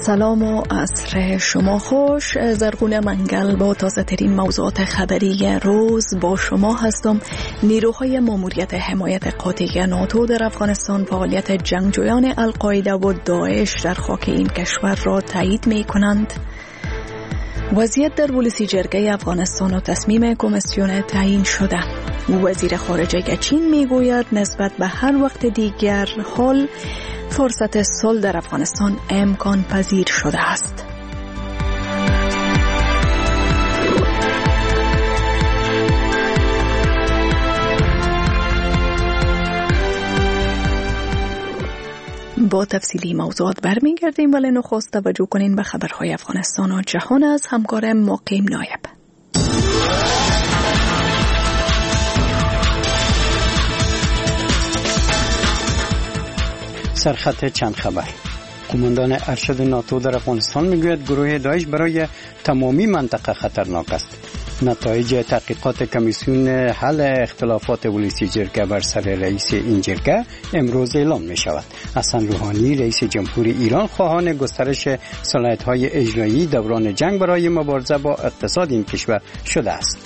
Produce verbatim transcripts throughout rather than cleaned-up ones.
سلام و عصر شما خوش. زرغون منگل با تازه ترین موضوعات خبری روز با شما هستم. نیروهای ماموریت حمایت قاطع ناتو در افغانستان فعالیت جنگجویان القاعده و داعش در خاک این کشور را تایید می کنند. وضعیت در ولسی جرگه افغانستان و تصمیم کمیسیون تعیین شده. وزیر خارجه چین می گوید نسبت به هر وقت دیگر حال فرصت صلح در افغانستان امکان پذیر شده است. با تفصیلی موضوعات برمیگردیم، ولی نخست توجه کنین به خبرهای افغانستان و جهان از همکارم مقیم نایب. سرخط چند خبر. قماندان ارشد ناتو در افغانستان میگوید گروه داعش برای تمامی منطقه خطرناک است. نتایج تحقیقات کمیسیون حل اختلافات ولسی جرگه بر سر رئیس این جرگه امروز اعلام می شود. حسن روحانی رئیس جمهوری ایران خواهان گسترش صلاحیت‌های اجرایی دوران جنگ برای مبارزه با اقتصاد این کشور شده است.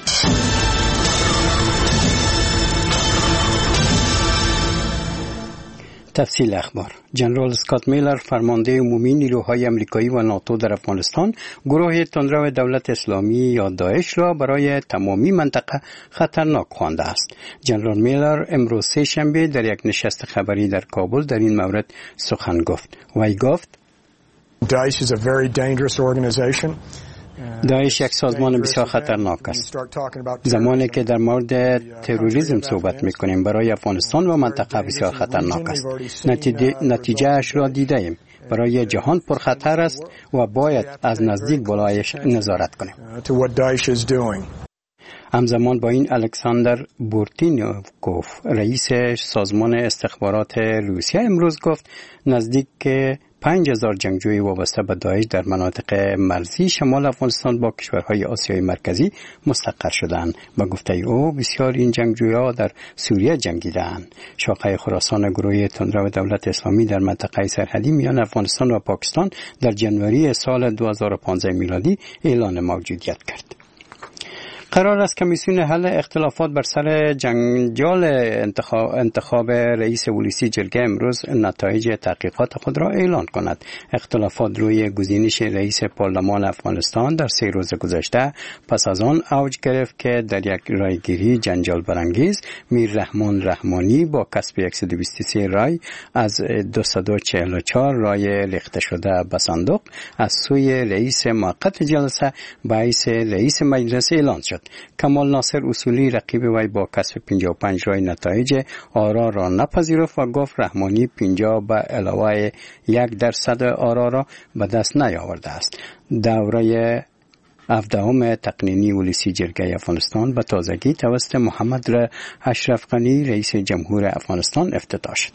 تفصیل اخبار. جنرال اسکات میلر فرمانده عمومی نیروهای امریکایی و ناتو در افغانستان گروه تندرو دولت اسلامی یا داعش را برای تمامی منطقه خطرناک خوانده است. جنرال میلر امروز سه شنبه در یک نشست خبری در کابل در این مورد سخن گفت. وی گفت Daesh is a very dangerous organization. داعش یک سازمان بسیار خطرناک است. زمانی که در مورد تروریسم صحبت میکنیم برای افغانستان و منطقه بسیار خطرناک است. نتیجه اش را دیده ایم. برای جهان پرخطر است و باید از نزدیک بالایش نظارت کنیم. همزمان با این الکساندر بورتینیکوف رئیس سازمان استخبارات روسیه امروز گفت نزدیک پنج هزار جنگجوی وابسته به داعش در مناطق مرزی شمال افغانستان با کشورهای آسیای مرکزی مستقر شدند. با گفته او بسیار این جنگجویان در سوریه جنگیدند. شاخه خراسان گروه تندرو دولت اسلامی در منطقه سرحدی میان افغانستان و پاکستان در جنوری سال دو هزار و پانزده میلادی اعلان موجودیت کرد. قرار است کمیسیون حل اختلافات بر سر جنجال انتخاب, انتخاب رئیس ولسی جرگه امروز نتایج تحقیقات خود را اعلان کند. اختلافات روی گزینش رئیس پارلمان افغانستان در سه روز گذشته پس از آن اوج گرفت که در یک رایگیری جنجال برانگیز میر رحمان رحمانی با کسب صد و بیست و سه رای از دویست و چهل و چهار رای ریخته شده به صندوق از سوی رئیس موقت جلسه باعث رئیس مجلس اعلان شد. کمال ناصر اصولی رقیب وی با کسب پنجاه و پنج رای نتایج آرا را نپذیرفت و گفت رحمانی پنجاه به علاوه یک درصد آرا را به دست نیاورده است. دوره هفدهم تقنینی ولسی جرگه افغانستان به تازگی توسط محمد اشرف غنی رئیس جمهور افغانستان افتتاح شد.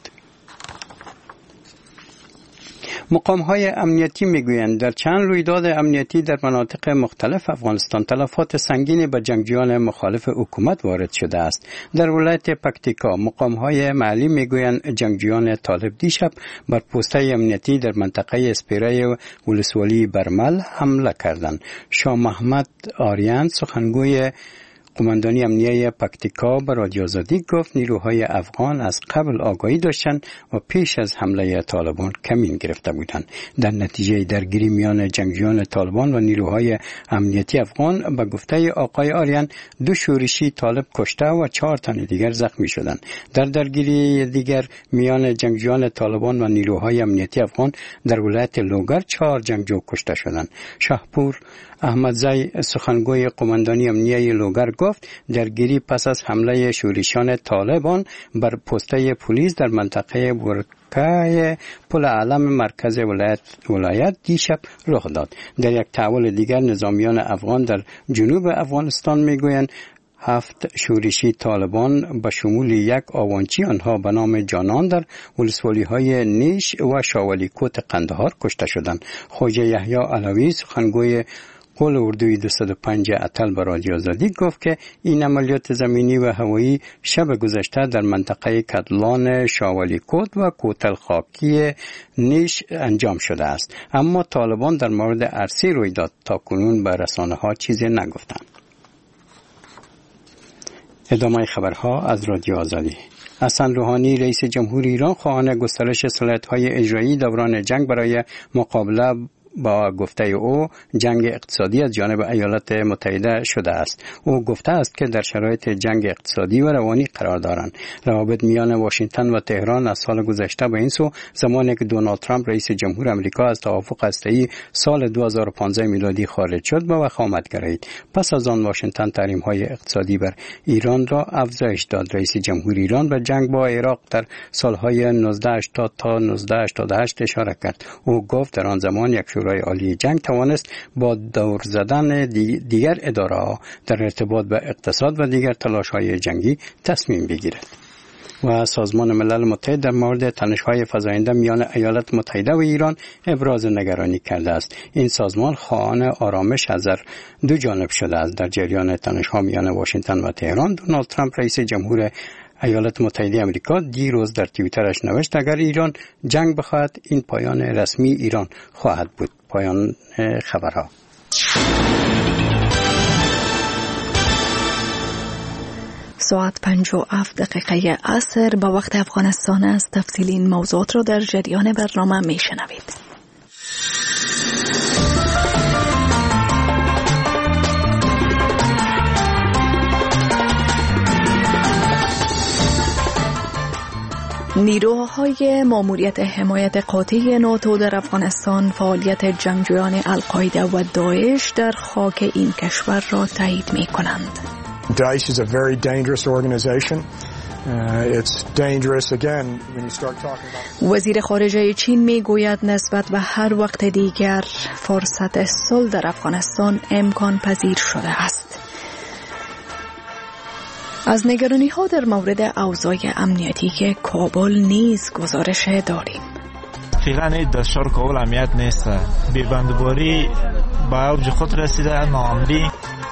مقام‌های امنیتی میگویند در چند رویداد امنیتی در مناطق مختلف افغانستان تلفات سنگینی به جنگجویان مخالف حکومت وارد شده است. در ولایت پکتیکا مقام‌های محلی میگویند جنگجویان طالب دیشب بر پوسته امنیتی در منطقه اسپیره ولسوالی برمل حمله کردند. شاه محمد آریان سخنگوی قماندانی امنیه پکتیکا به رادیو آزادی گفت نیروهای افغان از قبل آگاهی داشتند و پیش از حمله طالبان کمین گرفته بودند. در نتیجه درگیری میان جنگجویان طالبان و نیروهای امنیتی افغان به گفته آقای آریان دو شورشی طالب کشته و چهار تن دیگر زخمی شدند. در درگیری دیگر میان جنگجویان طالبان و نیروهای امنیتی افغان در ولایت لوگر چهار جنگجو کشته شدند. شاهپور احمدزی سخنگوی قماندانی امنیه لوگر گفت درگیری پس از حمله شورشیان طالبان بر پسته پلیس در منطقه برکه پل علم مرکز ولایت ولایت دیشب رخ داد. در یک تحول دیگر نظامیان افغان در جنوب افغانستان میگویند هفت شورشی طالبان به شمول یک آوانچی آنها به نام جانان در ولسوالی های نیش و شاولی کوت قندهار کشته شدند. خواجه یحیی علوی سخنگوی قول اردوی دویست و پنج اتل به رادیو آزادی گفت که این عملیات زمینی و هوایی شب گذشته در منطقه کدلان، شاولی کود و کوتل خاکی نیش انجام شده است. اما طالبان در مورد عرصه رویداد تا کنون به رسانه ها چیزی نگفتند. ادامه خبرها از رادیو آزادی. حسن روحانی رئیس جمهور ایران خواهان گسترش صلاحیت‌های اجرایی دوران جنگ برای مقابله با گفته او جنگ اقتصادی از جانب ایالات متحده شده است. او گفته است که در شرایط جنگ اقتصادی و روانی قرار دارند. روابط میان واشنگتن و تهران از سال گذشته به این سو زمانی که دونالد ترامپ رئیس جمهور آمریکا از توافق هسته‌ای سال دو هزار و پانزده میلادی خارج شد به وخامت گرایید. پس از آن واشنگتن تحریم‌های اقتصادی بر ایران را افزایش داد. رئیس جمهور ایران به جنگ با عراق در سالهای نوزده هشتاد تا نوزده هشتاد و هشت اشاره کرد. او گفت در آن زمان یک شورای عالی جنگ توانست با دور زدن دیگر اداره‌ها در ارتباط به اقتصاد و دیگر تلاش‌های جنگی تصمیم بگیرد. و سازمان ملل متحد در مورد تنش‌های فزاینده میان ایالات متحده و ایران ابراز نگرانی کرده است. این سازمان خواهان آرامش از دو جانب شده است. در جریان تنش‌ها میان واشنگتن و تهران، دونالد ترامپ رئیس جمهور ایالات متحده آمریکا دیروز در توییترش نوشت اگر ایران جنگ بخواهد این پایان رسمی ایران خواهد بود. پایان خبرها. ساعت پنج و هفت دقیقه عصر به وقت افغانستان است. تفصیل این موضوعات را در جریان برنامه می شنوید. نیروهای ماموریت حمایت قاطع ناتو در افغانستان فعالیت جنگجویان القاعده و داعش در خاک این کشور را تایید می کنند. Daesh is a very dangerous organization. Uh, it's dangerous again when you start talking about. وزیر خارجه چین می گوید نسبت به هر وقت دیگر فرصت صلح در افغانستان امکان پذیر شده است. از نگرانی ها در مورد اوضاع امنیتی که کابل نیز گزارش داریم. فعلا این دستشار کابل امنیت نیست. بیبندباری با اوج خود رسیده. ناامنی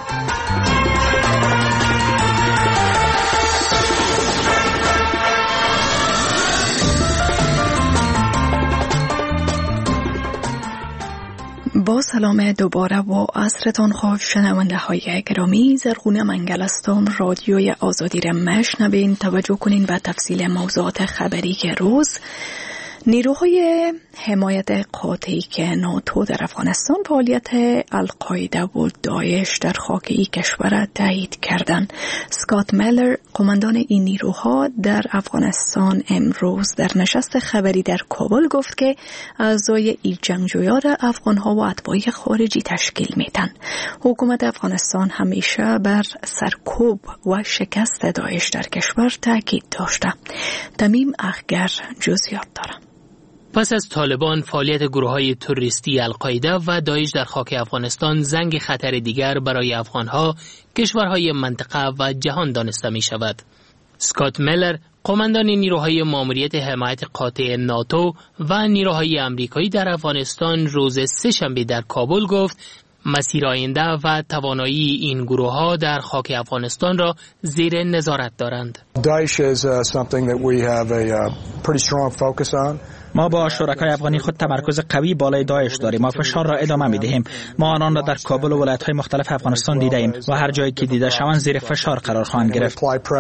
با سلام دوباره و عصرتان خوش شنونده های گرامی. زرغونه منگل هستم. رادیوی آزادی را مشنوین. توجه کنین به تفصیل موضوعات خبری روز. نیروهای حمایت قاطعی که ناتو در افغانستان فعالیت القاعده و داعش در خاک این کشور تایید کردند. اسکات میلر قماندان این نیروها در افغانستان امروز در نشست خبری در کابل گفت که اعضای این جنگجویان افغانها و اتباع خارجی تشکیل میدن. حکومت افغانستان همیشه بر سرکوب و شکست داعش در کشور تاکید داشته. تمیم اخگر جزئیات دارم. پس از طالبان فعالیت گروه‌های تروریستی القاعده و داعش در خاک افغانستان زنگ خطر دیگر برای افغان‌ها، کشورهای منطقه و جهان دانسته می‌شود. اسکات میلر قماندان نیروهای ماموریت حمایت قاطع ناتو و نیروهای آمریکایی در افغانستان روز سه شنبه در کابل گفت مسیر آینده و توانایی این گروه‌ها در خاک افغانستان را زیر نظارت دارند. Daesh is uh, something that we have a uh, pretty strong focus on. ما با شرکای افغانی خود تمرکز قوی بالای داعش داریم. ما فشار را ادامه می‌دهیم. ما آنان را در کابل و ولایت‌های مختلف افغانستان دیده‌ایم و هر جایی که دیده شوند زیر فشار قرار خواهند گرفت.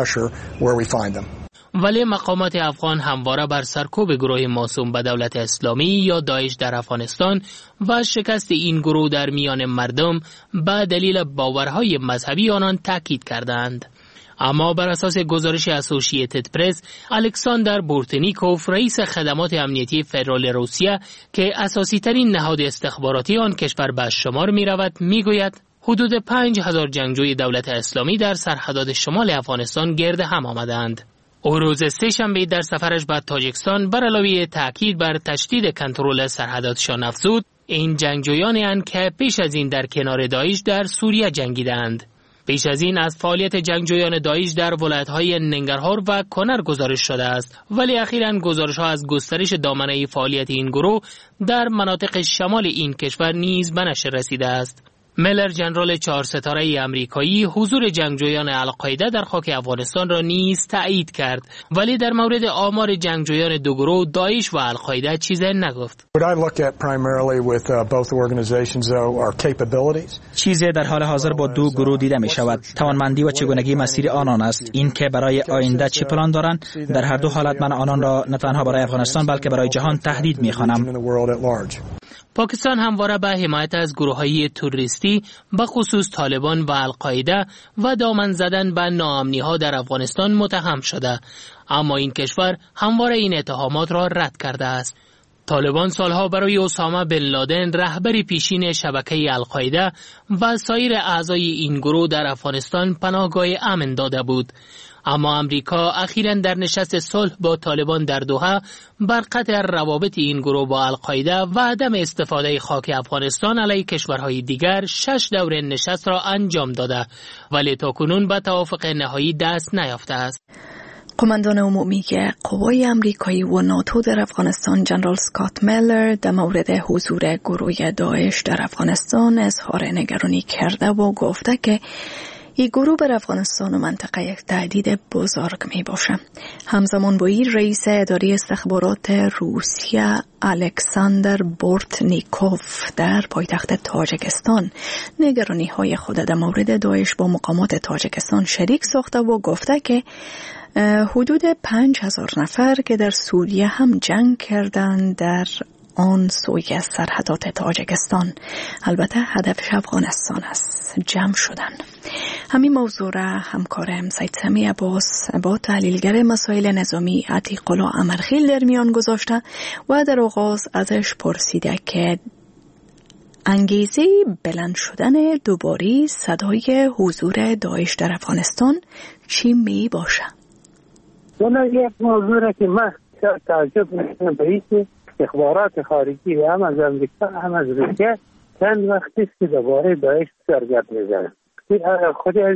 ولی مقامات افغان همواره بر سرکوب گروه موسوم به دولت اسلامی یا داعش در افغانستان و شکست این گروه در میان مردم به دلیل باورهای مذهبی آنان تاکید کردند. اما بر اساس گزارش اسوسییتد پرس، الکساندر بورتنیکوف رئیس خدمات امنیتی فدرال روسیه که اساسی ترین نهاد استخباراتی آن کشور به شمار می رود می گوید حدود پنج هزار جنگجوی دولت اسلامی در سرحدات شمال افغانستان گرد هم آمدند. او روز سه شنبه در سفرش به تاجیکستان بر علاوه تاکید بر تشدید کنترل سرحداتشان افزود این جنگجویانی اند که پیش از این در کنار داعش در سوریه جنگیدند. پیش از این از فعالیت جنگجویان داعش در ولایت‌های ننگرهار و کنر گزارش شده است، ولی اخیراً گزارش‌ها از گسترش دامنه فعالیت این گروه در مناطق شمال این کشور نیز به نشر رسیده است. میلر جنرال چهار ستاره امریکایی حضور جنگجویان القاعده در خاک افغانستان را نیز تایید کرد، ولی در مورد آمار جنگجویان دو گروه داعش و القاعده چیزی نگفت. چیزی در حال حاضر با دو گروه دیده می شود. توانمندی و چگونگی مسیر آنان است. این که برای آینده چه پلان دارند، در هر دو حالت من آنان را نه تنها برای افغانستان بلکه برای جهان تهدید می خوانم. پاکستان همواره به حمایت از گروه‌های تروریستی به خصوص طالبان و القاعده و دامن زدن به ناامنی‌ها در افغانستان متهم شده، اما این کشور همواره این اتهامات را رد کرده است. طالبان سالها برای اسامه بن لادن رهبر پیشین شبکه القاعده و سایر اعضای این گروه در افغانستان پناهگاه امن داده بود، اما امریکا اخیراً در نشست صلح با طالبان در دوحه بر قطع روابط این گروه با القاعده و عدم استفاده خاک افغانستان علیه کشورهای دیگر شش دوره نشست را انجام داده، ولی تاکنون به توافق نهایی دست نیافته است. قماندان عمومی قوای امریکایی و ناتو در افغانستان جنرال اسکات میلر در مورد حضور گروه داعش در افغانستان اظهار نگرانی کرده و گفته که این گروه بر افغانستان و منطقه یک تهدید بزرگ می باشه. همزمان با این رئیس اداره استخبارات روسیه الکساندر بورتنیکوف در پایتخت تاجیکستان نگرانی های خود در مورد داعش با مقامات تاجیکستان شریک ساخته و گفته که حدود پنج هزار نفر که در سوریه هم جنگ کردند در آن سوی سرحدات تاجیکستان، البته هدفش افغانستان است، جمع شدن. همین موضوع را همکارم سید سمی عباس با تحلیلگر مسائل نظامی عتیق‌الله امرخیل در میان گذاشته و در آغاز ازش پرسیده که انگیزه بلند شدن دوباره صدای حضور داعش در افغانستان چی می باشه؟ اون یک موضوع را که من تعجب میکنم به این اخبارات خارجی هم از امریکا هم از روسیه چند وقتی است که دوباره داعش سرگرد میزنه. خود از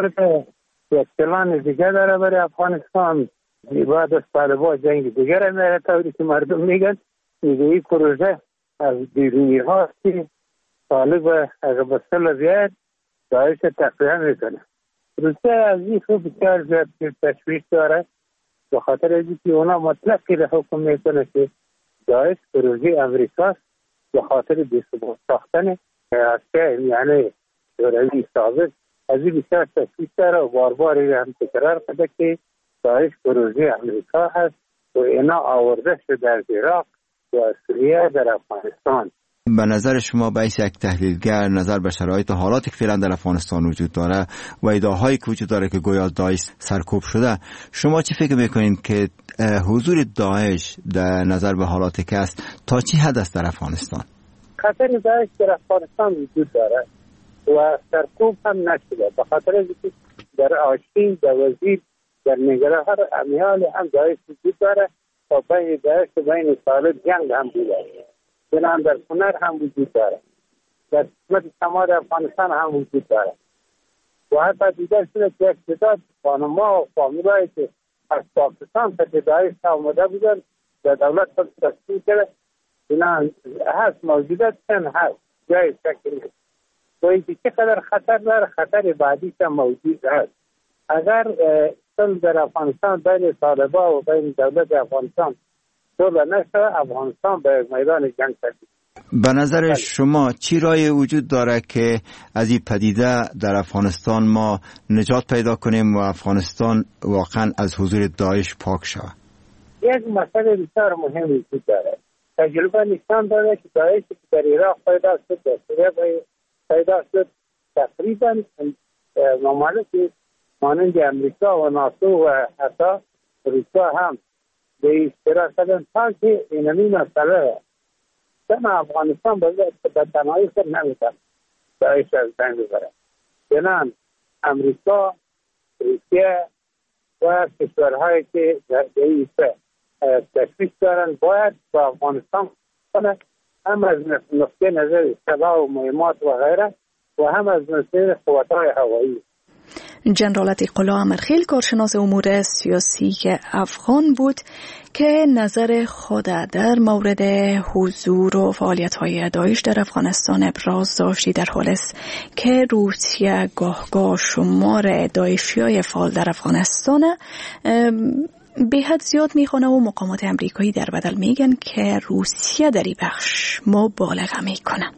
یک پلان دیگه داره برای افغانستان، بعد از طالبان جنگ دیگر میره، طوری که مردم میگن میگه این پروژه از بیرونی هاست که طالب اگر به صلح بیاید داعش تقویه میکنه. روسیه از این خوب بسیار زیاد تشویش داره به خاطر از اینکه اونا مطلق که حکم میکنه که داعش پروژه امریکاست به خاطر بی‌ثبات ساختن عسکر یعنی شوروی سابق. از این بسیار تشویش داره و بار بار هم تکرار کرده که داعش پروژه امریکا هست و اینا آورده شده در عراق و سوریه در افغانستان. به نظر شما باعث یک تحلیلگر نظر به شرایط حالاتی که فعلا در افغانستان وجود داره و ادعاهایی که وجود داره که گویا داعش سرکوب شده، شما چی فکر میکنین که حضور داعش در نظر به حالاتی که است تا چی حد است در افغانستان؟ خطر داعش در افغانستان وجود داره و سرکوب هم نشده به خاطر اینکه در آشین، در وزیر، در نگرهار امیال هم داعش وجود داره و بین داعش و بین طالب جنگ هم بوده. بنام در کنر هم وجود داره، در قسمت شمال افغانستان هم وجود داره و حتی دیگر شده که یک تعداد خانم‌ها و فامیلایی که از پاکستان تا داعش آمده بودن در دولت خود تسلیم کرده بنام هست موجودات چند هست جای شکل نیست و اینکه چقدر خطر داره، خطر بعدیش هم موجود هست. اگر صلح در افغانستان بین طالبان و بین دولت افغانستان صلح نشده، افغانستان به میدان جنگ تبدیل. به نظر شما چی رای وجود داره که از این پدیده در افغانستان ما نجات پیدا کنیم و افغانستان واقعا از حضور داعش پاک شود؟ یک مسئله بسیار مهم وجود داره. تجربه نشان داده که داعش که در عراق پیدا شد، در سوریه پیدا شد، تقریبا ممالک مانند امریکا و ناتو و حتی روسیه هم به اشتراک کردن تا که اینمی مسئله چون افغانستان به تنهایی خود نمیتن داعش از بین ببره. چنان امریکا، روسیه و کشورهایی که در این تشویش دارن باید با افغانستان کنه، هم از نقطه نظر سلاح و مهمات و غیره و هم از نظر قوت‌های هوایی. جنرال عتیق‌الله امرخیل کارشناس امور سیاسی افغان بود که نظر خود در مورد حضور و فعالیت‌های داعش در افغانستان ابراز داشتی، در حالی است که روسیه گاه گاه شمار داعشی‌های فعال در افغانستان به حد زیاد میخونه و مقامات امریکایی در بدل میگن که روسیه در این بخش مبالغه میکنه.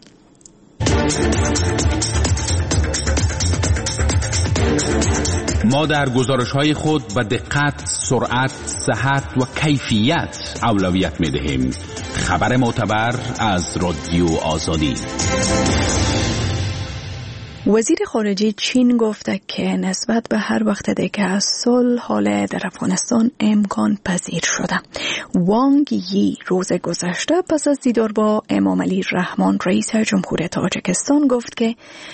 ما در گزارش‌های خود به دقت، سرعت، صحت و کیفیت اولویت می‌دهیم. خبر معتبر از رادیو آزادی. وزیر خارجه چین گفته که نسبت به هر وقت دیگه صلح حال در افغانستان امکان پذیر شده. وانگ یی روز گذشته پس از دیدار با امام علی رحمان رئیس جمهوری تاجیکستان گفت که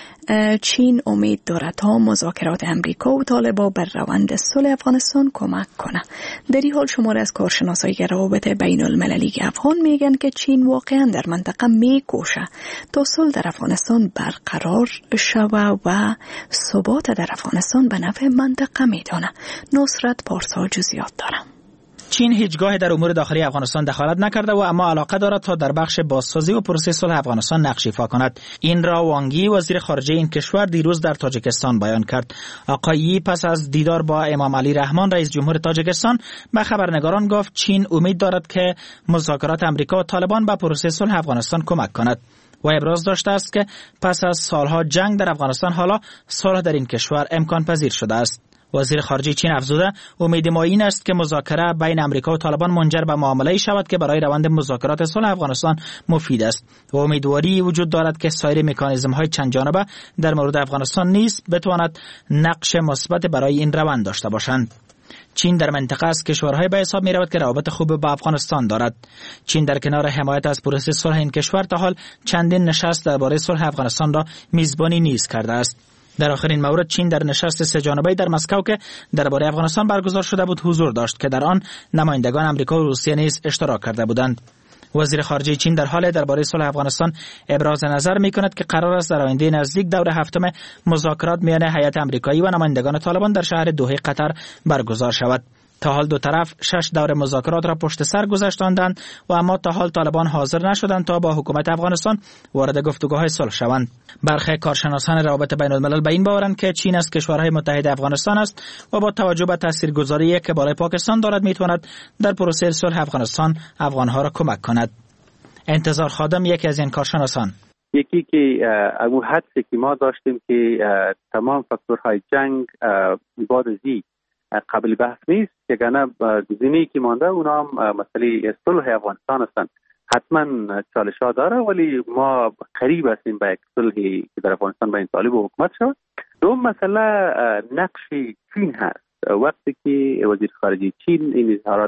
چین امید دارد تا مذاکرات امریکا و طالبان بر روند صلح افغانستان کمک کنه. در این حال شماره از کارشناسای روابط بین المللی افغان میگن که چین واقعا در منطقه میکوشه تا صلح در افغانستان برقرار شوه و ثبات در افغانستان به نفع منطقه میدانه. نصرت پارسا جزئیات داره. چین هیچگاه در امور داخلی افغانستان دخالت نکرده و اما علاقه دارد تا در بخش بازسازی و پروسه صلح افغانستان نقش ایفا کند. این را وانگی وزیر خارجه این کشور دیروز در تاجیکستان بیان کرد. آقای یی پس از دیدار با امام علی رحمان رئیس جمهور تاجیکستان به خبرنگاران گفت چین امید دارد که مذاکرات امریکا و طالبان به پروسه صلح افغانستان کمک کند و ابراز داشته است که پس از سالها جنگ در افغانستان حالا صلح در این کشور امکان پذیر شده است. وزیر خارجه چین افزوده امید ما این است که مذاکره بین امریکا و طالبان منجر به معامله‌ای شود که برای روند مذاکرات صلح افغانستان مفید است و امیدواری وجود دارد که سایر مکانیزم‌های چند جانبه در مورد افغانستان نیز بتواند نقش مثبت برای این روند داشته باشند. چین در منطقه از کشورهای به حساب می رود که روابط خوب با افغانستان دارد. چین در کنار حمایت از پروسه صلح این کشور تا حال چندین نشست درباره صلح افغانستان را میزبانی نیز کرده است. در آخرین مورد چین در نشست سه جانبه در مسکو که درباره افغانستان برگزار شده بود حضور داشت که در آن نمایندگان آمریکا و روسیه نیز اشتراک کرده بودند. وزیر خارجه چین در حال درباره صلح افغانستان ابراز نظر می‌کند که قرار است در آینده نزدیک دور هفتم مذاکرات میان هیئت آمریکایی و نمایندگان طالبان در شهر دوحه قطر برگزار شود. تا حال دو طرف شش دور مذاکرات را پشت سر گذاشتند و اما تا حال طالبان حاضر نشدند تا با حکومت افغانستان وارد گفتگوهای صلح شوند. برخی کارشناسان روابط بین الملل به این باورند که چین از کشورهای متحد افغانستان است و با توجه به تاثیرگذاری که بالای پاکستان دارد میتواند در پروسه صلح افغانستان افغانها را کمک کند. انتظار خادم یکی از این کارشناسان: یکی که اون حدسی که ما داشتیم که تمام فاکتورهای جنگ بعد از این قابل بحث نیست، که گنه گزینه‌ای که مانده اونا هم مسئله صلح افغانستان هستند. حتما چالش ها داره ولی ما قریب هستیم به یک صلحی که در افغانستان بین طالب و حکومت شود. دوم مسئله نقش چین هست. وقتی که وزیر خارجه چین این اظهارات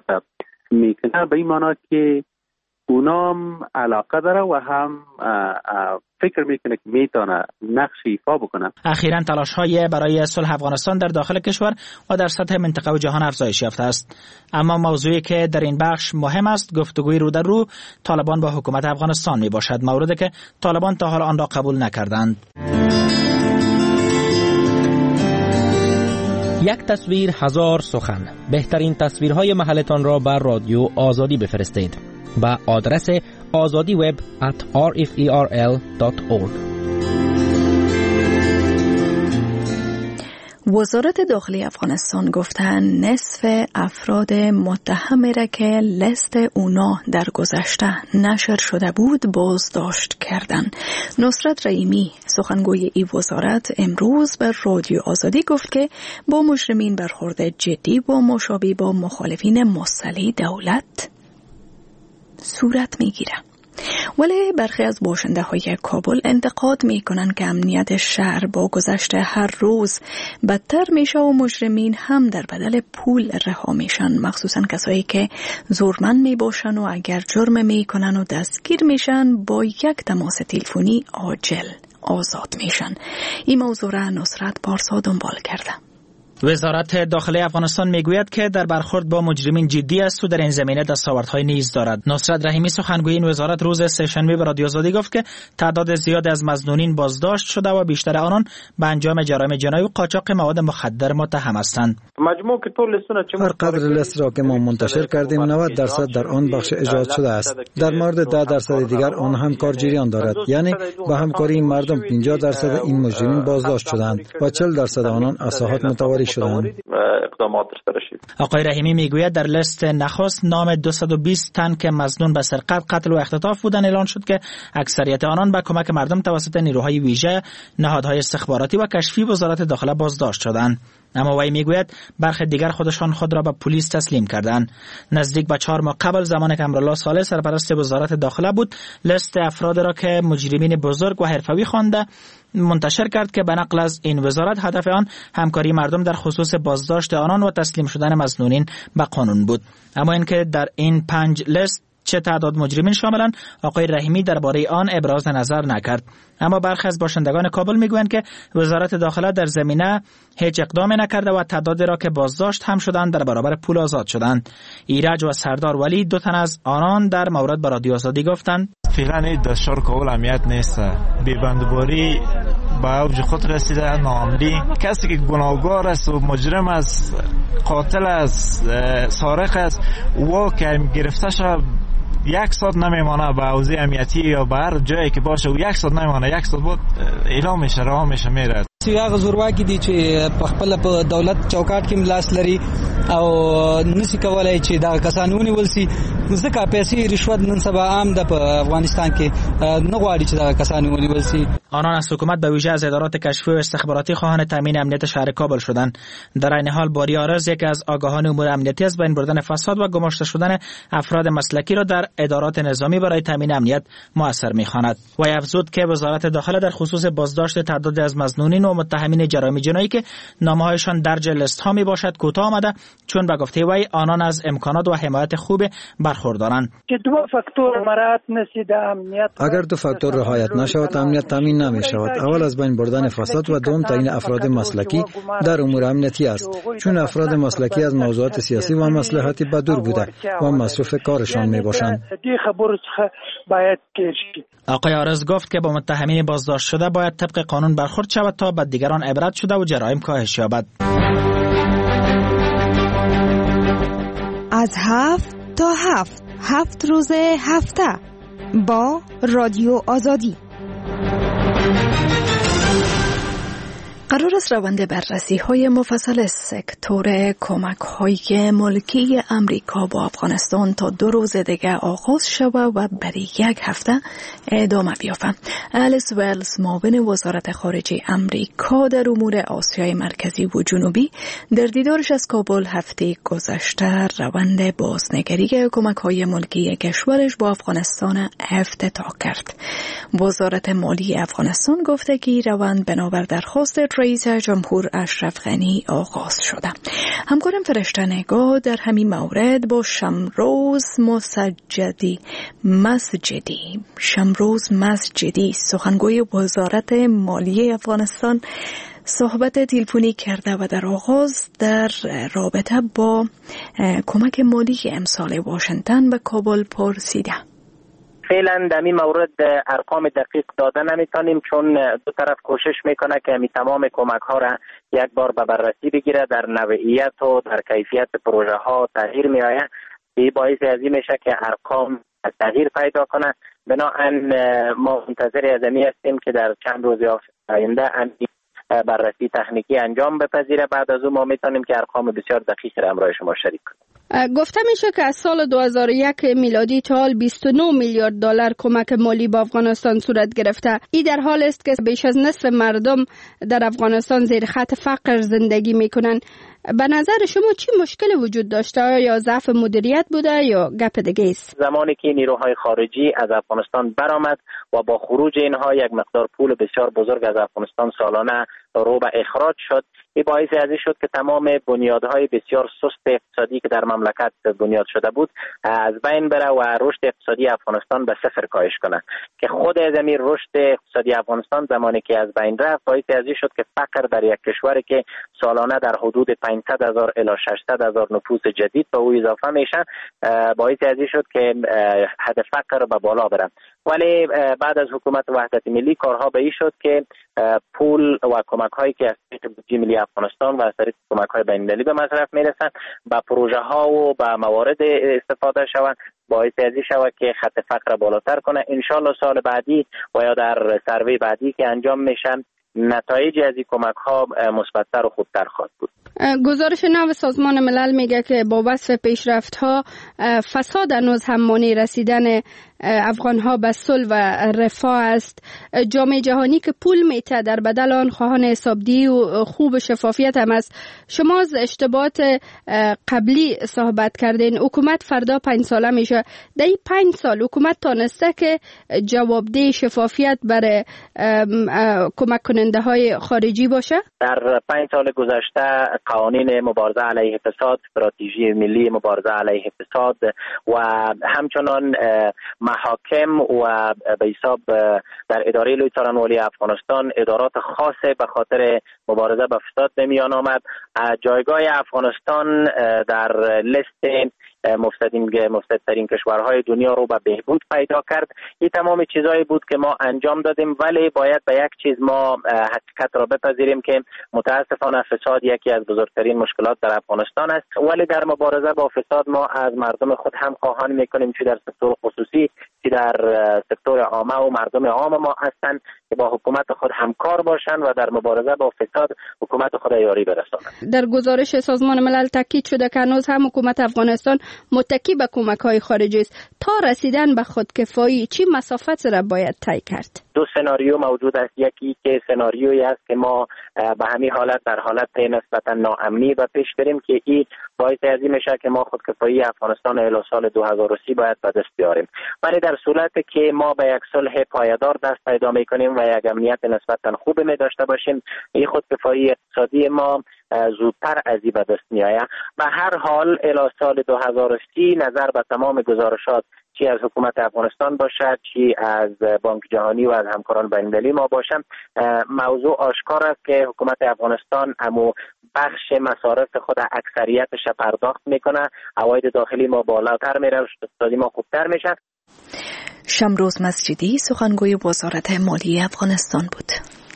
میکنه به این معنی که اونام علاقه داره و هم فکر میکنه که میتونه نقش ایفا بکنه. اخیراً تلاش‌های برای صلح افغانستان در داخل کشور و در سطح منطقه و جهان افزایش یافته است. اما موضوعی که در این بخش مهم است گفتگوی رو در رو طالبان با حکومت افغانستان می باشد، موردی که طالبان تا حال آن را قبول نکردند. یک تصویر هزار سخن. بهترین تصویرهای محلتان را بر رادیو آزادی بفرستید با آدرس آزادی وب ات آر اف ای آر ال دات اورگ. وزارت داخلی افغانستان گفتن نصف افراد متهم را که لیست اونا در گذشته نشر شده بود بازداشت کردن. نصرت رحیمی سخنگوی این وزارت امروز بر رادیو آزادی گفت که با مجرمین برخورد جدی و مشابه با مخالفین مسلح دولت صورت میگیره. ولی برخی از باشنده های کابل انتقاد میکنن که امنیت شهر با گذشت هر روز بدتر میشه و مجرمین هم در بدل پول رها میشن، مخصوصا کسایی که زورمند میباشن و اگر جرم میکنن و دستگیر میشن با یک تماس تلفنی عاجل آزاد میشن. این موضوع را نصرت پارسا دنبال کرده. وزارت داخلی افغانستان میگوید که در برخورد با مجرمین جدی است و در این زمینه دستاوردهای نیز دارد. نصرت رحیمی سخنگوی این وزارت روز سه‌شنبه به رادیو آزادی گفت که تعداد زیادی از مظنونین بازداشت شده و بیشتر آنان به انجام جرایم جنایی و قاچاق مواد مخدر متهم هستند. هر قدر لیست را که ما منتشر کردیم نود درصد در آن بخش ایجاد شده است. در مورد ده درصد دیگر آن هم کار جریان دارد، یعنی با همکاری مردم پنجاه درصد این مجرمین بازداشت شدند و چهل درصد آنان اساحات متواری شدند. آقای رحیمی میگوید در لیست نخست نام دویست و بیست تن که مظنون به سرقت، قتل و اختطاف بودند اعلان شد که اکثریت آنان به کمک مردم توسط نیروهای ویژه، نهادهای استخباراتی و کشفی وزارت داخله بازداشت شدند. اما وی میگوید برخی دیگر خودشان خود را به پلیس تسلیم کردند. نزدیک به چهار ماه قبل زمان که امرالله صالح سرپرست وزارت داخله بود، لیست افراد را که مجرمین بزرگ و حرفه‌ای خوانده منتشر کرد که به نقل از این وزارت هدف آن همکاری مردم در خصوص بازداشت آنان و تسلیم شدن مظنونین به قانون بود. اما اینکه در این پنج لیست چه تعداد مجرمین شاملند آقای رحیمی درباره آن ابراز نظر نکرد. اما برخی از باشندگان کابل میگویند که وزارت داخله در زمینه هیچ اقدامی نکرده و تعدادی را که بازداشت هم شدند در برابر پول آزاد شدند. ایرج و سردار ولی دو تن از آنان در مورد به رادیو آزادی گفتند فعلا این دستور کابل اهمیت نیست. بیبندباری با اوج خود رسیده، ناامنی. کسی که گناهکار است و مجرم است، قاتل است، سارق است، و که گرفته شد یک ساعت نمیمانه به حوزه امنیتی یا به هر جایی که باشه و یک ساعت نمیمانه، یک ساعت بود اعلام میشه، راه میشه میره. هغه زورواکي دي چې په خپل په دولت چوکاټ کې ملاس لري او نسی کولای چې دا کسانونی ولسی ځکه پیسې رشوت نن سبا عام د افغانستان کې نه غواړي چې دا کسانونی ولسی. آنان از حکومت به ویژه از ادارات کشفی و استخباراتی خواهان تامین امنیت شهر کابل شدند. در این حال باری آرز یکی از آگاهان امور امنیتی از بین بردن فساد و گماشته شدن افراد مسلکی را در ادارات نظامی برای تامین امنیت مؤثر می‌خواند. و افزود که وزارت داخله در خصوص بازداشت تعدادی از مظنونین و متهمین جرایم جنایی که نامه‌هایشان درج لیست ها میباشد کوتاه آمده، چون به گفته وی آنان از امکانات و حمایت خوب برخوردارند. اگر دو فاکتور رعایت نشود امنیت تامین نمی شود. اول از بین بردن فساد و دوم تعیین افراد مسلکی در امور امنیتی است، چون افراد مسلکی از موضوعات سیاسی و مصلحتی بدور بوده و مصروف کارشان می باشند. آقای آرز گفت که با متهمین بازداشت شده باید طبق قانون برخورد شود تا به دیگران عبرت شده و جرایم کاهش یابد. از هفت تا هفت هفت روز هفته با رادیو آزادی. قرار است روند بررسی های مفصل سکتور کمک های ملکی امریکا با افغانستان تا دو روز دیگه آغاز شود و برای یک هفته ادامه بیافته. الیس ولز معاون وزارت خارجه امریکا در امور آسیای مرکزی و جنوبی در دیدارش از کابل هفته گذشته روند بازنگری کمک های ملکی کشورش با افغانستان افتتاح کرد. وزارت مالی افغانستان گفته که روند بنابر درخواست رئیس جمهور اشرف غنی آغاز شده. همکارم فرشته نگاه در همین مورد با شمروز مسجدی مسجدی شمروز مسجدی سخنگوی وزارت مالی افغانستان صحبت تلفنی کرده و در آغاز در رابطه با کمک مالی امسال واشنگتن به کابل پرسیده. فعلا در این مورد ارقام دقیق داده نمیتونیم، چون دو طرف کوشش میکنه که می تمام کمک ها را یک بار به بررسی بگیره. در نوعیت و در کیفیت پروژه ها تغییر می آید. این باعث از این میشه که ارقام تغییر پیدا کنه. بنابراین ما منتظر از این هستیم که در چند روز آینده بررسی تکنیکی انجام بپذیره. بعد از اون ما میتونیم که ارقام بسیار دقیق را همراه شما شریک کنیم. گفته میشه که از سال دو هزار و یک میلادی تا حال بیست و نه میلیارد دلار کمک مالی به افغانستان صورت گرفته. این در حال است که بیش از نصف مردم در افغانستان زیر خط فقر زندگی میکنن. به نظر شما چی مشکل وجود داشته؟ یا ضعف مدیریت بوده یا گپ دیگه است؟ زمانی که نیروهای خارجی از افغانستان برآمد و با خروج اینها یک مقدار پول بسیار بزرگ از افغانستان سالانه رو به اخراج شد. این باعث ازی شد که تمام بنیادهای بسیار سست اقتصادی که در مملکت بنیاد شده بود از بین بره و رشد اقتصادی افغانستان به صفر کاهش کنه که خود از این رشد اقتصادی افغانستان زمانی که از بین رفت باعث ازی شد که فقر در یک کشوری که سالانه در حدود پانصد هزار الی ششصد هزار نفوس جدید به او اضافه میشه باعث ازی شد که حد فقر به بالا بره. ولی بعد از حکومت وحدت ملی کارها به این شد که پول و کمک هایی که از طریق بودجه ملی افغانستان و از طریق کمک های بین المللی به مصرف میرسن به پروژه ها و به موارد استفاده شوند باعث ازی شود که خط فقر بالاتر کنه. انشالله سال بعدی و یا در سروی بعدی که انجام میشن نتایج از این کمک ها مثبت‌تر و خوبتر خواهد بود. گزارش نو سازمان ملل میگه که با وصف پیشرفت ها فساد هنوز هم مانع رسیدن افغان ها به صلح و رفاه است. جامعه جهانی که پول میته در بدل آن خواهان حسابدهی و خوب شفافیت هم است. شما از اشتباهات قبلی صحبت کردین. حکومت فردا پنج ساله میشه. در این پنج سال حکومت تانسته که جوابده شفافیت برای کمک کننده های خارجی باشه؟ در پنج سال گذشته قوانین مبارزه علیه فساد، استراتژی ملی مبارزه علیه فساد و همچنان محاکم و به حساب در اداره لوی څارنوالۍ افغانستان ادارات خاصه به خاطر مبارزه با فساد نمیان آمد. جایگاه افغانستان در لیست مفسدین مفسدترین کشورهای دنیا رو به بهبود پیدا کرد. این تمام چیزایی بود که ما انجام دادیم ولی باید به یک چیز ما حقیقت را بپذیریم که متاسفانه فساد یکی از بزرگترین مشکلات در افغانستان است. ولی در مبارزه با فساد ما از مردم خود هم خواهان میکنیم چه در سکتور خصوصی چه در سکتور عامه و مردم عام ما هستند که با حکومت خود همکار باشند و در مبارزه با فساد حکومت خود یاری برسانند. در گزارش سازمان ملل تاکید شده که هنوز هم حکومت افغانستان متکی به کمک‌های خارجی است. تا رسیدن به خودکفایی چی مسافت را باید طی کرد؟ دو سناریو موجود است. یکی که سناریویی است که ما به همین حالت در حالت نسبتا ناامنی و پیش بریم که این باعث از این میشه که ما خودکفایی افغانستان الی سال دو هزار و سی باید به دست بیاریم. ولی در صورتی که ما به یک صلح پایدار دست پیدا میکنیم و یک امنیت نسبتا خوب می داشته باشیم این خودکفایی اقتصادی ما زودتر از این به دست میآید. به هر حال الی سال دو هزار و سی نظر به تمام گزارشات چی از حکومت افغانستان باشد چی از بانک جهانی و از همکاران بین‌المللی ما باشند موضوع آشکار است که حکومت افغانستان امو بخش مصارف خود اکثریتش پرداخت میکنه. عواید داخلی ما بالاتر میره، اقتصادی ما خوبتر میشه. شمروز مسجدی سخنگوی وزارت مالی افغانستان بود.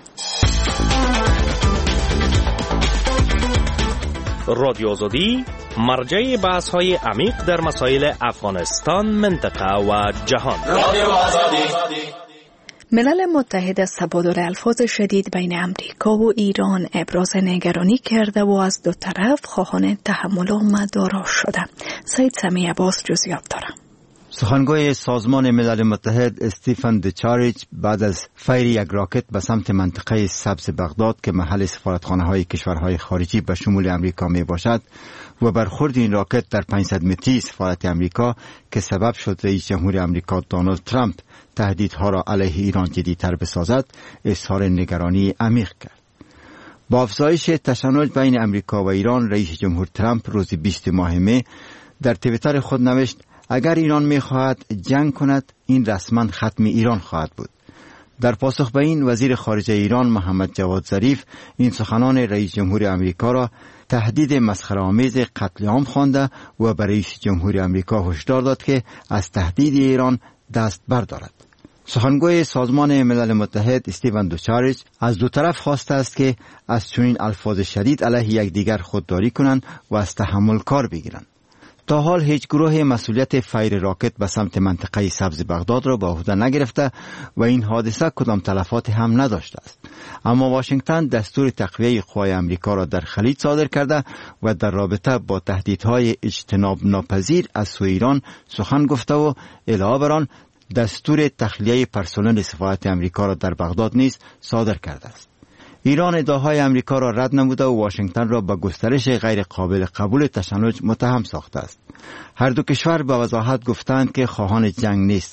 رادیو آزادی مرجع بحث های عمیق در مسائل افغانستان، منطقه و جهان. رادیو آزادی. ملل متحد از تبادل الفاظ شدید بین امریکا و ایران ابراز نگرانی کرده و از دو طرف خواهان تحمل و مدارا شده. سید سمی عباس جزئیات دارد. سخنگوی سازمان ملل متحد استیفن دوچاریچ بعد از فیر یک راکت به سمت منطقه سبز بغداد که محل سفارتخانه های کشورهای خارجی به شمول امریکا می باشد و برخورد این راکت در پانصد متری سفارت امریکا که سبب شد رئیس جمهور امریکا دونالد ترامپ تهدیدها را علیه ایران جدی‌تر بسازد اظهار نگرانی عمیق کرد. با افزایش تشنج بین امریکا و ایران رئیس جمهور ترامپ روز بیستم ماه می در توییتر خود نوشت اگر ایران می‌خواهد جنگ کند این رسما ختم ایران خواهد بود. در پاسخ به این وزیر خارجه ایران محمد جواد ظریف این سخنان رئیس جمهور امریکا را تهدید مسخره‌آمیز قتل عام خوانده و به رئیس جمهور امریکا هشدار داد که از تهدید ایران دست بردارد. سخنگوی سازمان ملل متحد استیفن دوچاریچ از دو طرف خواسته است که از چنین الفاظ شدید علیه یکدیگر خودداری کنند و از تحمل کار بگیرند. تا حال هیچ گروه مسئولیت فیر راکت به سمت منطقه سبز بغداد را به عهده نگرفته و این حادثه کدام تلفات هم نداشته است. اما واشنگتن دستور تقویه قوای امریکا را در خلیج صادر کرده و در رابطه با تهدیدهای اجتناب ناپذیر از سوی ایران سخن گفته و علاوه بر آن دستور تخلیه پرسنل سفارت امریکا را در بغداد نیز صادر کرده است. ایران ادعاهای امریکا را رد نموده و واشنگتن را به گسترش غیر قابل قبول تشنج متهم ساخته است. هر دو کشور به وضاحت گفتند که خواهان جنگ نیستند.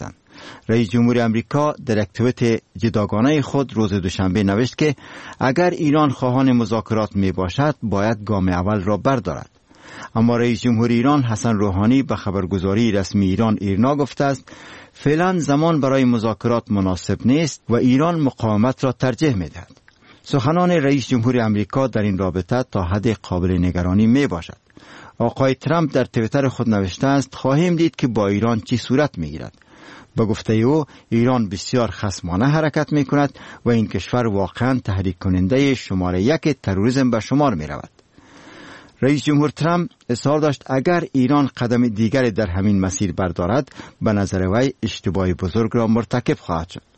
رئیس جمهور امریکا در یک توییت جداگانه خود روز دوشنبه نوشت که اگر ایران خواهان مذاکرات می باشد باید گام اول را بردارد. اما رئیس جمهور ایران حسن روحانی به خبرگزاری رسمی ایران ایرنا گفته است فعلا زمان برای مذاکرات مناسب نیست و ایران مقاومت را ترجیح می دهد. سخنان رئیس جمهور امریکا در این رابطه تا حد قابل نگرانی می باشد. آقای ترامپ در توییتر خود نوشته است خواهیم دید که با ایران چی صورت می گیرد. به گفته او ایران بسیار خصمانه حرکت می کند و این کشور واقعا تحریک کننده شماره یک تروریسم به شمار می رود. رئیس جمهور ترامپ اصرار داشت اگر ایران قدم دیگری در همین مسیر بردارد به نظر وی اشتباه بزرگ را مرتکب خواهد شد.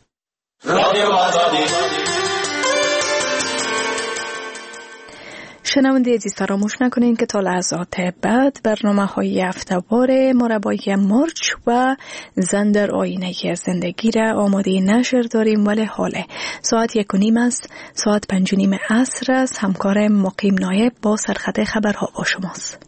شنونده عزیز فراموش نکنین که تا لحظات بعد برنامه های هفته‌وار مربای مرچ و زن در آینه زندگی را آماده نشر داریم، ولی حاله ساعت یک و نیم است، ساعت پنج و نیم عصر است. همکار مقیم نایب با سرخط خبرها با شماست.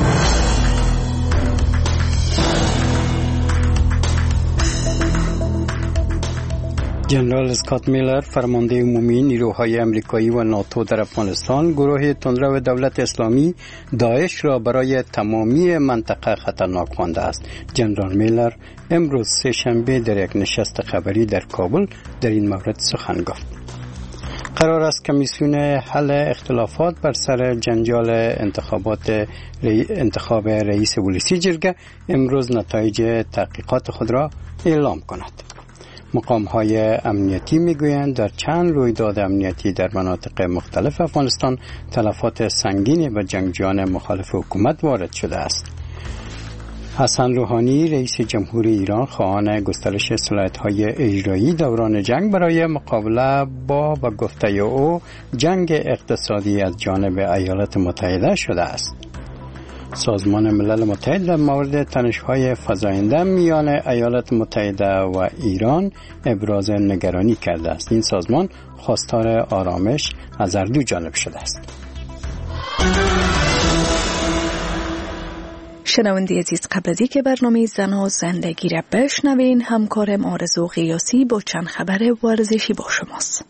جنرال اسکات میلر فرمانده عمومی نیروهای امریکایی و ناتو در افغانستان گروه تندرو دولت اسلامی داعش را برای تمامی منطقه خطرناک خوانده است. جنرال میلر امروز سه شنبه در یک نشست خبری در کابل در این مورد سخن گفت. قرار است کمیسیون حل اختلافات بر سر جنجال انتخابات انتخاب رئیس ولسی جرگه امروز نتایج تحقیقات خود را اعلام کند. مقام‌های امنیتی میگویند در چند رویداد امنیتی در مناطق مختلف افغانستان تلفات سنگینی به جنگجویان مخالف حکومت وارد شده است. حسن روحانی رئیس جمهور ایران خواهان گسترش صلاحیت‌های اجرایی دوران جنگ برای مقابله با به گفته او جنگ اقتصادی از جانب ایالات متحده شده است. سازمان ملل متحد در مورد تنش‌های فزاینده میان ایالات متحده و ایران ابراز نگرانی کرده است. این سازمان خواستار آرامش از هر دو جانب شده است. شنونده عزیز، قبل از اینکه برنامه زن و زندگی را بشنوین، همکارم آرزو قیاسی با چند خبر ورزشی با شماست.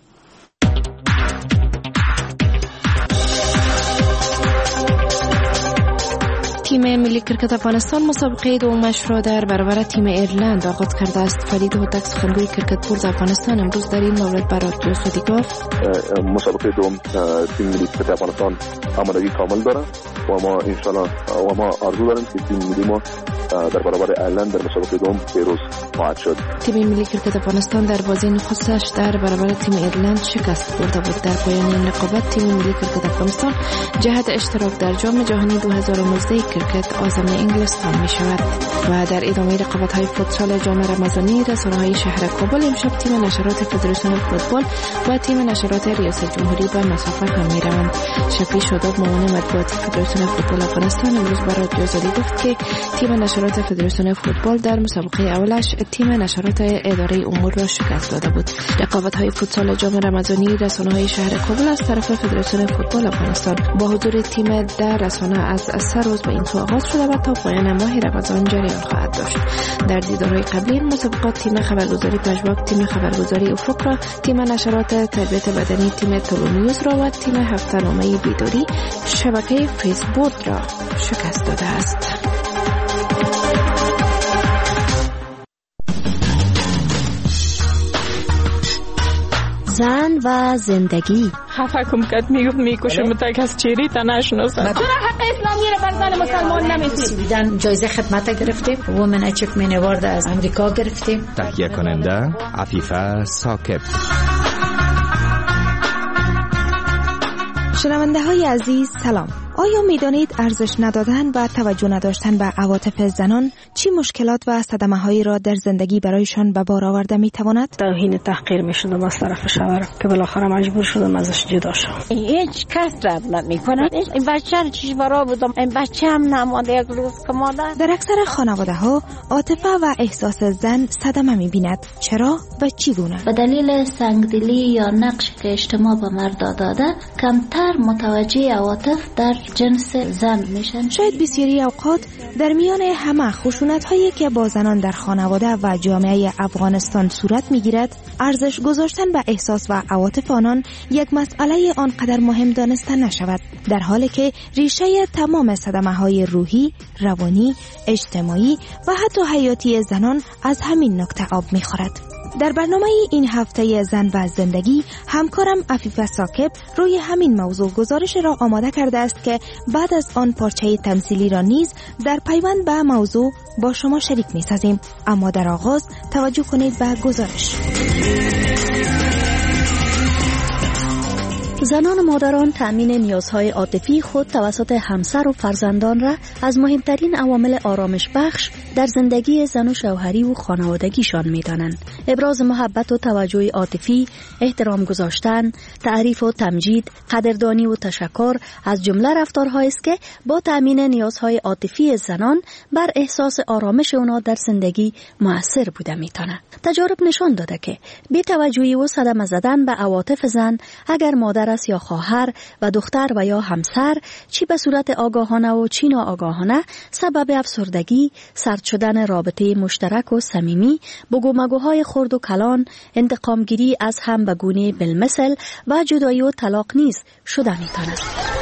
تیم ملی کرکت افغانستان مسابقه دومش را در برابر تیم ایرلند آغاز کرده است. فرید هوتک سخنگوی کرکت بورد افغانستان امروز در این مورد به رادیو آزادی گفت مسابقه دوم تیم ملی کرکت افغانستان آمادگی کامل داره و ما انشالله و ما آرزو داریم که تیم ملی ما در برابر ایرلند در مسابقه دوم پیروز خواهد شد. تیم ملی کرکت افغانستان در بازی نخستش در برابر تیم ایرلند شکست برده بود. در پایان این رقابت تیم ملی کرکت افغانستان جهت اشتراک در جام جهانی دو هزار و نوزده کرکت عازم انگلستان می شود. و در ادامه رقابت های فوتسال جام رمضانی رسانه‌های شهر کابل امشب تیم نشرات فدراسیون فوتبال و تیم نشرات ریاست جمهوری به مسافت هم می روند. شفیع شاداب معاون مطبوعاتی فدراسیون فوتبال افغانستان امروز به رادیو آزادی گفت که تیم نشرات فدراسیون فوتبال در مسابقه اولش تیم نشرات اداره امور را شکست داده بود. رقابت های فوتسال جام رمضانی رسانه‌های شهر کابل از طرف فدراسیون فوتبال افغانستان با حضور تیم در رسانه از سه روز به این سو آغاز شده و تا پایان ماه رمضان جریان خواهد داشت. در دیدارهای قبلی این مسابقات تیم خبرگزاری پژواک، تیم خبرگزاری افق را، تیم نشرات تربیت بدنی تیم تولونیوز را و تیم هفته‌نامه بیداری شبکه فیسبورد را شکست داده است. زن و زندگی. خفه کم کت میگفت میکشم تا کس چیری تا نشناسم. چرا حق اسلامی را بر زن مسلمان نمیدی؟ سویدن جایزه خدمت گرفتیم. وومن اچیومنت اوارد از امریکا گرفتیم. تهیه کننده عفیفه ثاقب. شنونده های عزیز سلام. آیا می دانید ارزش ندادن و توجه نداشتن به عواطف زنان چی مشکلات و صدمه هایی را در زندگی برایشان به بار آورده می تواند؟ توهین تحقیر می شدم از طرف شوهرم که بالاخره مجبور شدم ازش جدا شم. هیچ کس رد نمی کنه. این بچه رو چیز برا بودم، این بچه هم نمانده یک روز که مادر. در اکثر خانواده ها عاطفه و احساس زن صدمه می بیند. چرا و چی گونه؟ به دلیل سنگدلی یا نقش که اجتماع به مرد داده کمتر متوجه عواطف در جنس زن میشن. شاید بسیاری اوقات در میان همه خشونت هایی که با زنان در خانواده و جامعه افغانستان صورت میگیرد، ارزش گذاشتن به احساس و عواطف آنان یک مسئله آنقدر مهم دانسته نشود، در حالی که ریشه تمام صدمه های روحی، روانی، اجتماعی و حتی حیاتی زنان از همین نکته آب میخورد. در برنامه این هفته زن و زندگی همکارم عفیفه ثاقب روی همین موضوع گزارش را آماده کرده است که بعد از آن پارچه تمثیلی را نیز در پیوند به موضوع با شما شریک می سازیم. اما در آغاز توجه کنید به گزارش. زنان و مادران تأمین نیازهای عاطفی خود توسط همسر و فرزندان را از مهمترین عوامل آرامش بخش در زندگی زن و شوهری و خانوادگیشان می‌دانند. ابراز محبت و توجه عاطفی، احترام گذاشتن، تعریف و تمجید، قدردانی و تشکر از جمله رفتارهایی است که با تأمین نیازهای عاطفی زنان بر احساس آرامش آنها در زندگی مؤثر بوده می‌تواند. تجارب نشان داده که بی‌توجهی و صدمه زدن به عواطف زن، اگر مادر است یا خواهر و دختر و یا همسر، چی به صورت آگاهانه و چی ناآگاهانه، سبب افسردگی، سرد شدن رابطه مشترک و صمیمی، بگومگوهای خرد و کلان، انتقامگیری از هم به گونه بالمثل و جدایی و طلاق نیز شده می‌تواند.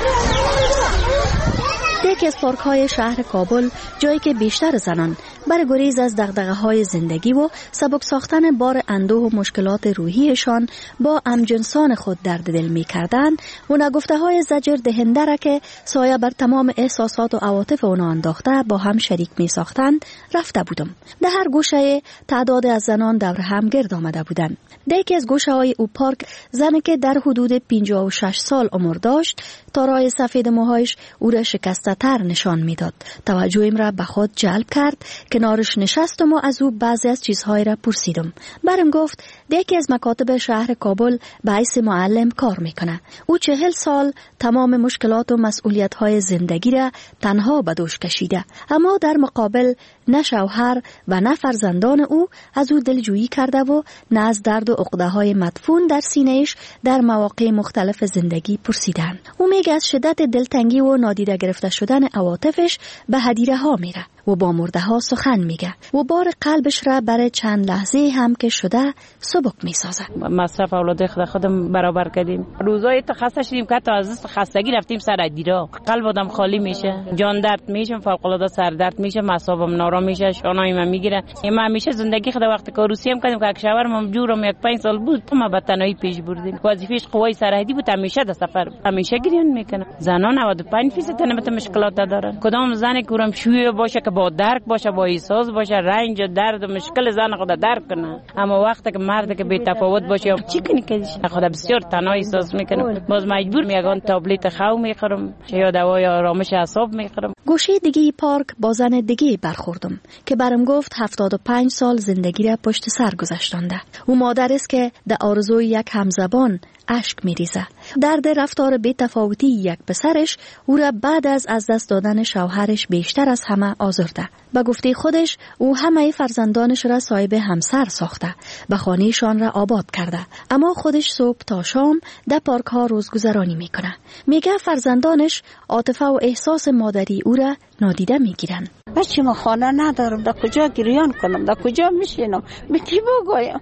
یکی از پارک‌های شهر کابل، جایی که بیشتر زنان برای گریز از دغدغه‌های زندگی و سبک ساختن بار اندوه و مشکلات روحیشان با همجنسان خود درد دل می‌کردند و نگفته‌های زجر دهنده را که سایه بر تمام احساسات و عواطف آنها انداخته با هم شریک می‌ساختند رفته بودم. در هر گوشه تعداد از زنان دور هم گرد آمده بودند. در یکی از گوشه‌های او پارک، زنی که در حدود پنجاه و شش سال عمر داشت، تارای سفید موهایش او را شکسته تر نشان میداد. توجهم را به خود جلب کرد. کنارش نشستم و از او بعضی از چیزهای را پرسیدم. برم گفت یکی از مکاتب شهر کابل به حیث معلم کار میکنه. او چهل سال تمام مشکلات و مسئولیت‌های زندگی را تنها به دوش کشیده، اما در مقابل نه شوهر و نه فرزندان او از او دلجویی کرده و نه از درد و عقده‌های مدفون در سینه‌اش در مواقع مختلف زندگی پرسیدن. او میگه از شدت دلتنگی و نادیده گرفته شدن عواطفش به هدیره ها میره و با مرده ها سخن میگه و بار قلبش را برای چند لحظه هم که شده سبک میسازه. مصرف اولاد خود خودم برابر کردیم. روزای تا خسته شدیم که تا از خستگی رفتیم سر هدیره. قلب آدم خالی میشه، جان درد میشه، فوق العاده سر درد میشه، اعصابم نارام میشه، شانای من میگیره. من همیشه زندگی خود وقت کاروسی هم کردیم که شوهرم جورم یک پنج سال بود، ما به تنهایی پیش بردیم. وظیفه‌اش قوای سرحدی بود، همیشه در سفر همیشه گریان میکنه. زنان نود و پنج درصد تنبت مشکلات دارن. کدام زنی که اورم شوی باشه که با درک باشه، با احساس باشه، رنج و درد و مشکل زن خود درک کنه. اما وقتی که مرد که بی تفاوت باشه چی کنی که خود بسیار تنها احساس میکنه، باز مجبور میگم تابلت خو میخورم یا دوای آرامش اعصاب میخورم. گوشه دیگه پارک با زن دیگه برخوردم که برام گفت هفتاد و پنج سال زندگی را پشت سر گذاشتنده. او مادر است که در آرزوی یک همزبان اشک میریزه. درد رفتار بی تفاوتی یک پسرش او را بعد از از دست دادن شوهرش بیشتر از همه آزرده. به گفته خودش او همه فرزندانش را صاحب همسر ساخته، به خانهشان را آباد کرده، اما خودش صبح تا شام در پارک ها روزگذرانی میکنه. میگه فرزندانش عاطفه و احساس مادری او را نادیده میگیرن. بچه ما خانه ندارم، در کجا گریان کنم، در کجا میشینم، به کی بگویم،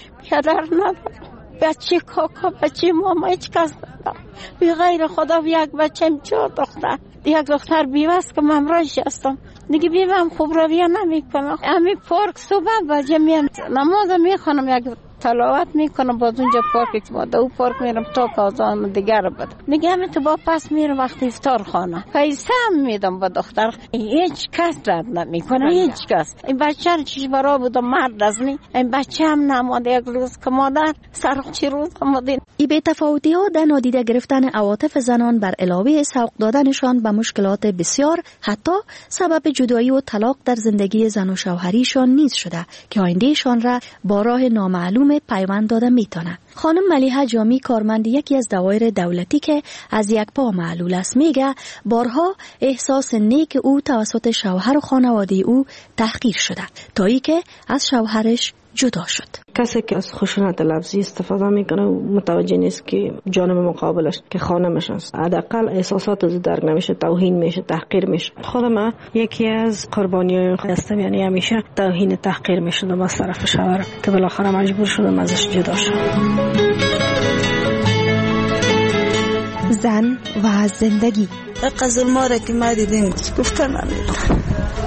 پدر ندارم، بچه کاکا، بچه ماما هیچ کس ندارم، بی غیر خدا یک بچه چهار دختر، یک دختر بیوست که ممراش هستم دیگه، بیوام خوب رویه نمی کنم. امی پارک صبح بجه میم نماز میخونم، یک تلاوت میکنم، باز اونجا پارک ما دو پارک میرم تا کازان دیگر بده. میگه همین تو با پس میرم وقتی افطار خانه پیسه هم میدم با دختر. هیچ کس رد نمیکنه، هیچ کس. این بچه رو چیش برا بودم مرد از نی، این بچه هم نماده یک روز که مادر سرخچی روز آمدین. ای به تفاوتی ها در نادیده گرفتن عواطف زنان بر علاوه سوق دادنشان به مشکلات بسیار، حتی سبب جدایی و طلاق در زندگی زن و شوهریشان نیز شده که آیندهشان را با راه نامعلوم پیوند داده میتونه. خانم ملیحه جامی، کارمند یکی از دوایر دولتی که از یک پا معلول است، میگه بارها احساس نیک او توسط شوهر و خانواده او تحقیر شده تا ای که از شوهرش جدا شد. کسی که از خشونت لفظی استفاده میکنه متوجه نیست که جانب مقابلش که خانمش است، حداقل احساسات از درک نمیشه، توهین میشه، تحقیر میشه. خودم یکی از قربانیای هستم، یعنی همیشه توهین تحقیر میشدم از طرف شوهرم که بالاخره مجبور شدم ازش جدا شدم. زن و زندگی. ظلم را که ما دیدیم گفتن نمیدونم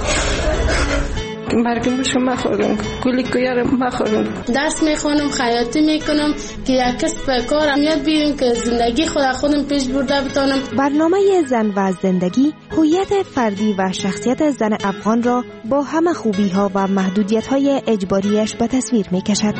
مرگم بشو مخورم، کلی کویارم مخورم. درس میخونم، خیاطی میکنم که یک کسب کارم یاد بگیرم که زندگی خود خودم پیش برده بتونم. برنامه زن و زندگی هویت فردی و شخصیت زن افغان را با همه خوبی ها و محدودیت های اجباریش به تصویر میکشد.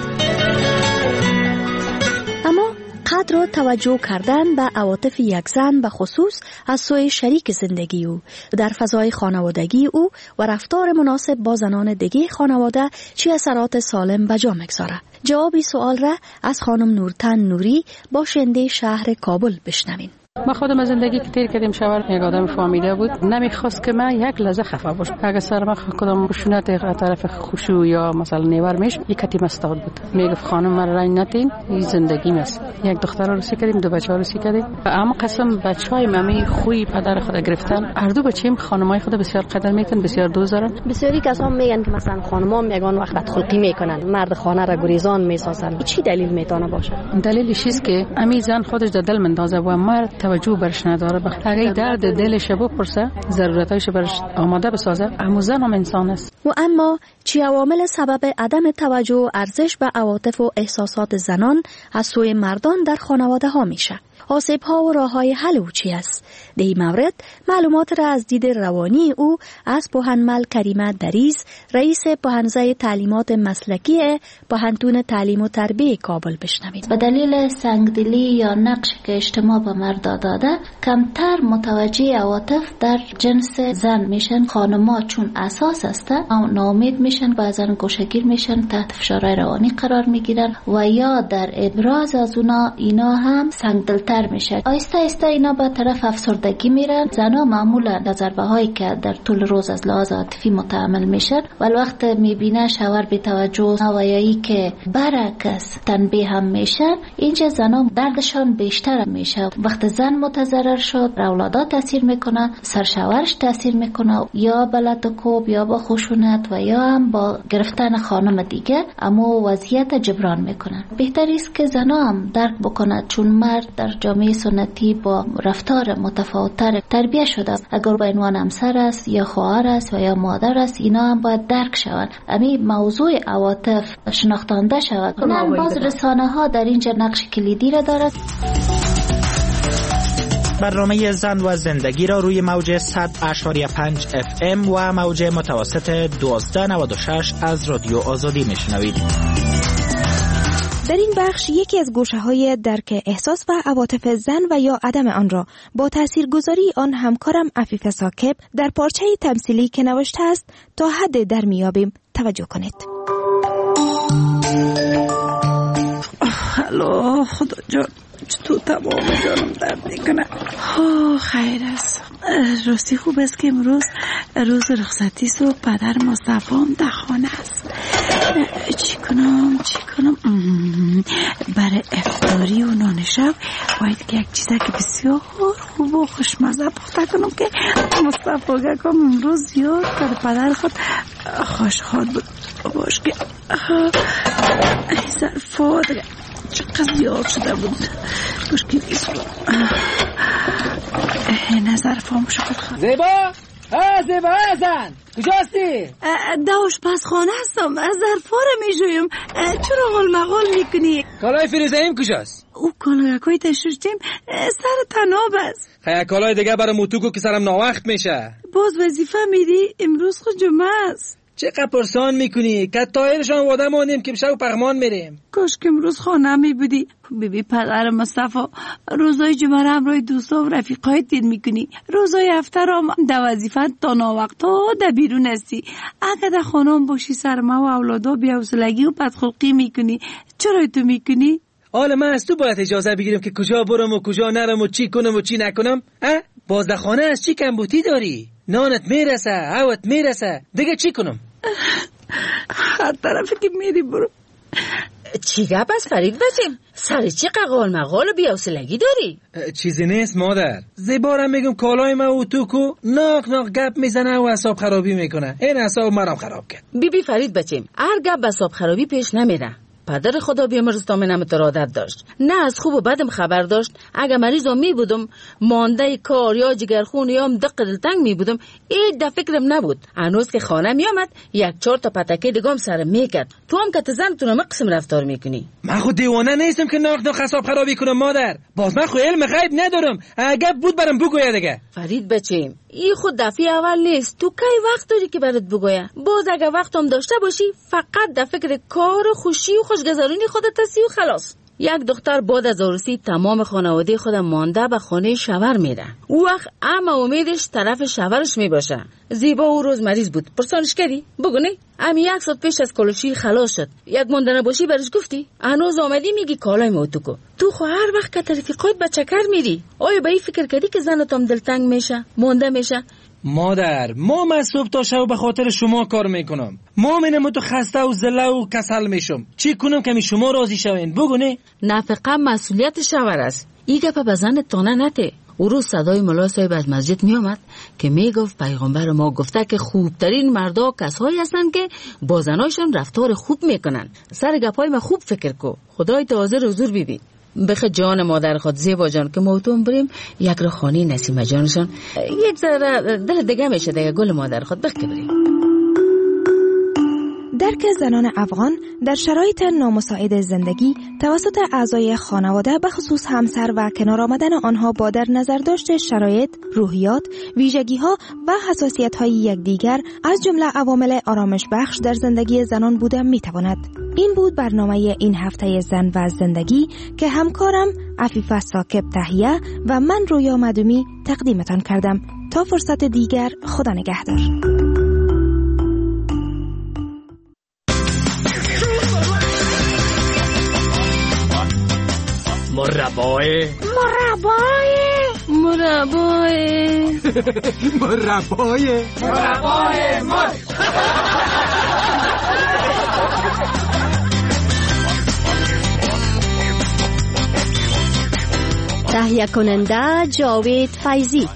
اما قدر و توجه کردن به عواطف یک زن به خصوص از سوی شریک زندگی او در فضای خانوادگی او و رفتار مناسب با زنان دیگه خانواده چه اثرات سالم به جا میگذاره؟ جوابی سوال را از خانم نورتن نوری باشنده شهر کابل بشنوین. ما خودم از زندگی که تیر کردیم شوهر یک آدم فهمیده بود، نمیخواست که من یک لحظه خفه باشم. اگه سر من کدام خشونت از طرف خوشو یا مثلا نیور میش یکتی مستاد بود، میگفت خانم من رنج نتین، این زندگی است. یک دختر رو سی کردیم، دو بچه ها رو سی کردیم. اما قسم بچهای ممی خوی پدر خود گرفتن. هر دو بچه‌م خانمای خود بسیار قدر میکنن، بسیار دوست دارن. بسیاری کسا میگن که مثلا خانم‌ها میگن وقت بدخلقی میکنن، مرد خانه را گریزان میسازن. چی دلیل میتونه باشه؟ دلیلش است که امی زن خودش در دل مندازه و مرد توجه برش نداره. اگه درد دلش بپرسه، ضرورتایش برش آماده بسازه، اما زن هم انسان است. و اما چی عوامل سبب عدم توجه و ارزش به عواطف و احساسات زنان از سوی مردان در خانواده ها میشه؟ آسیب ها و راه های حل او چی است؟ در این مورد معلومات را از دید روانی او از پوهنمل کریمه دریز، رئیس پوهنزه تعلیمات مسلکی پوهنتون تعلیم و تربیه کابل بشنوید. به دلیل سنگدلی یا نقش که اجتماع به مرد داده، کمتر متوجه عواطف در جنس زن میشن. خانم‌ها چون اساس هستن، ناامید میشن، بعضن گوشه‌گیر میشن، تحت فشار روانی قرار میگیرن و یا در ابراز از اونا اینا هم سنگدلتر میشه. آیسته آیسته اینا به طرف افسردگی میرن. زنا معمولا ضربه هایی که در طول روز از لحاظ عاطفی متحمل میشن، ولی وقت میبینه شوهر بی توجه و یا ای که برعکس تنبیه هم میشن، اینجا زنا دردشان بیشتر میشه. وقت زن متضرر شد، اولادات تاثیر میکنه، سر شوهرش تاثیر میکنه، یا با لطکوب یا با خشونت و یا هم با گرفتن خانم دیگه، اما وضعیت جبران میکنن. بهتری است که زنا هم درک بکنه، چون مرد در جامعه سنتی با رفتار متفاوت‌تر تربیت شده. اگر به عنوان همسر است یا خواهر است و یا مادر است، اینا هم باید درک شوند. امی موضوع عواطف شناختانده شود. نه باز رسانه ها در اینجا نقش کلیدی را دارد. برنامه زن و زندگی را روی موج صد اشاری پنج اف ام و موج متوسط دوازده نود و شش از رادیو آزادی میشنوید. در این بخش یکی از گوشه‌های درک احساس و عواطف زن و یا عدم آن را با تاثیرگذاری آن همکارم عفیف ساکب در پارچه تمثیلی که نوشته است تا حد در میابیم توجه کنید. الو خدا جان، چطور تمام جانم درد میکنه. خیر است، راستی خوب است که امروز روز رخصتی است و پدر مصطفی هم در خانه است. چی کنم چی کنم برای افطاری و نان شب باید که یک چیزی که بسیار خوب و خوشمزه پخته کنم که مصطفی گکم امروز زیاد کرد. پدر خود خوشحال بود باش که این ظرفات چقدر زیاد شده بود باش که نیست این ظرفام شکل خواهد. زیبا ها زیبا ازن کجاستی؟ داوش پس خانه هستم، از ظرفا رو میجویم. چرا غل مغال میکنی؟ کالای فریزهیم کجاست؟ او کالای کوی تشوشتیم سر تناب است. خیلی کالای دیگه برای موتوگو که سرم ناوقت میشه. باز وظیفه میدی؟ امروز خود جمعه است. چقدر پرسان میکنی؟ که تایرشان واده ماندیم که بشه و پغمان میریم. کاش که امروز خانه میبودی. بیبی پدر مصطفی روزای جمعه را همراه دوستا و رفیقای دید میکنی، روزای هفته را در وظیفه تا ناوقت ها در بیرون هستی. اگه در خانه باشی سر ما و اولادا بی‌حوصلگی و بدخلقی میکنی. چرا تو میکنی؟ حالا من از تو باید اجازه بگیرم که کجا برم و کجا نرم و چی کنم و چی نکنم؟ اه؟ باز در خانه از چی کمبوتی داری؟ نانت میرسه، هوت میرسه، دیگه چی کنم؟ هر طرفی که میری برو. چی گپ است فرید بچیم؟ سر چی ققال مقال و بی‌حوصلگی داری؟ چیزی نیست مادر. زیبارم میگم کالای ما و تو کو ناک ناک گپ میزنه و اعصاب خرابی میکنه. این اعصاب مرام خراب کرد. بی بی فرید بچیم، هر گپ اعصاب خرابی پیش نمیره. پدر خدا بیامرز تا منم عادت داشت، نه از خوب و بدم خبر داشت. اگه مریضم می بودم مانده کار یا جگرخون یا هم دق دلتنگ می بودم، این ده فکرم نبود. هنوز که خانه می آمد یک چهار تا پتکه دیگم سرم میکرد. تو هم که تزن تو قسم رفتار میکنی. من خود دیوانه نیستم که ناک ناک اعصاب خرابی کنم مادر. باز من خود علم غیب ندارم. اگه بود برام بگویا دیگه. فرید بچیم، این خود دفعه اول نیست. تو کی وقت داری که برات بگویا؟ باز اگه وقتم داشته باشی فقط در فکر کار خوشی و خوشگذرونی خودت هستی و خلاص. یک دختر بعد از عروسی تمام خانواده خودم مانده به خانه شوهر میره. او وقت اما امیدش طرف شوهرش میباشه. زیبا او روز مریض بود. پرسانش کردی؟ بگو نه. امی یک ساعت پیش از کلوشی خلاص شد. یک ماندنه باشی برش گفتی؟ هنوز آمدی میگی کالای موتو کو. تو خو هر وقت که رفیقات به چکر میری. آیا به این فکر کردی که زنتم دلتنگ میشه؟ مونده میشه؟ مادر، ما من صبح تا شب به خاطر شما کار میکنم. ما منم تو خسته و زله و کسل میشم. چی کنم که شما راضی شوین؟ بگو نه. نفقه مسئولیت شوهر است. این گپ به زنت تانه نته. او روز صدای ملا صاحب از مسجد می آمد که می گفت پیغمبر ما گفته که خوبترین مردا کسایی هستند که با زنایشان رفتار خوب میکنن. سر گپای ما خوب فکر کو. خدای تو حاضر حضور ببین. بخ جان مادر خود زیبا جان که موتون بریم یک رو خانی نسیمه جانشان یک ذره دل دیگه میشه دیگه گل مادر خود بخ که بریم. درک زنان افغان در شرایط نامساعد زندگی توسط اعضای خانواده به خصوص همسر و کنار آمدن آنها با در نظر داشت شرایط، روحیات، ویژگی‌ها و حساسیت‌های یکدیگر از جمله عوامل آرامش بخش در زندگی زنان بوده می‌تواند. این بود برنامه این هفته زن و زندگی که همکارم عفیفه ساکب تهیه و من رویا مدومی تقدیمتان کردم. تا فرصت دیگر، خدا نگهدار. مربای مربای مربای مربای مربای مر تهیه کننده جاوید فیضی.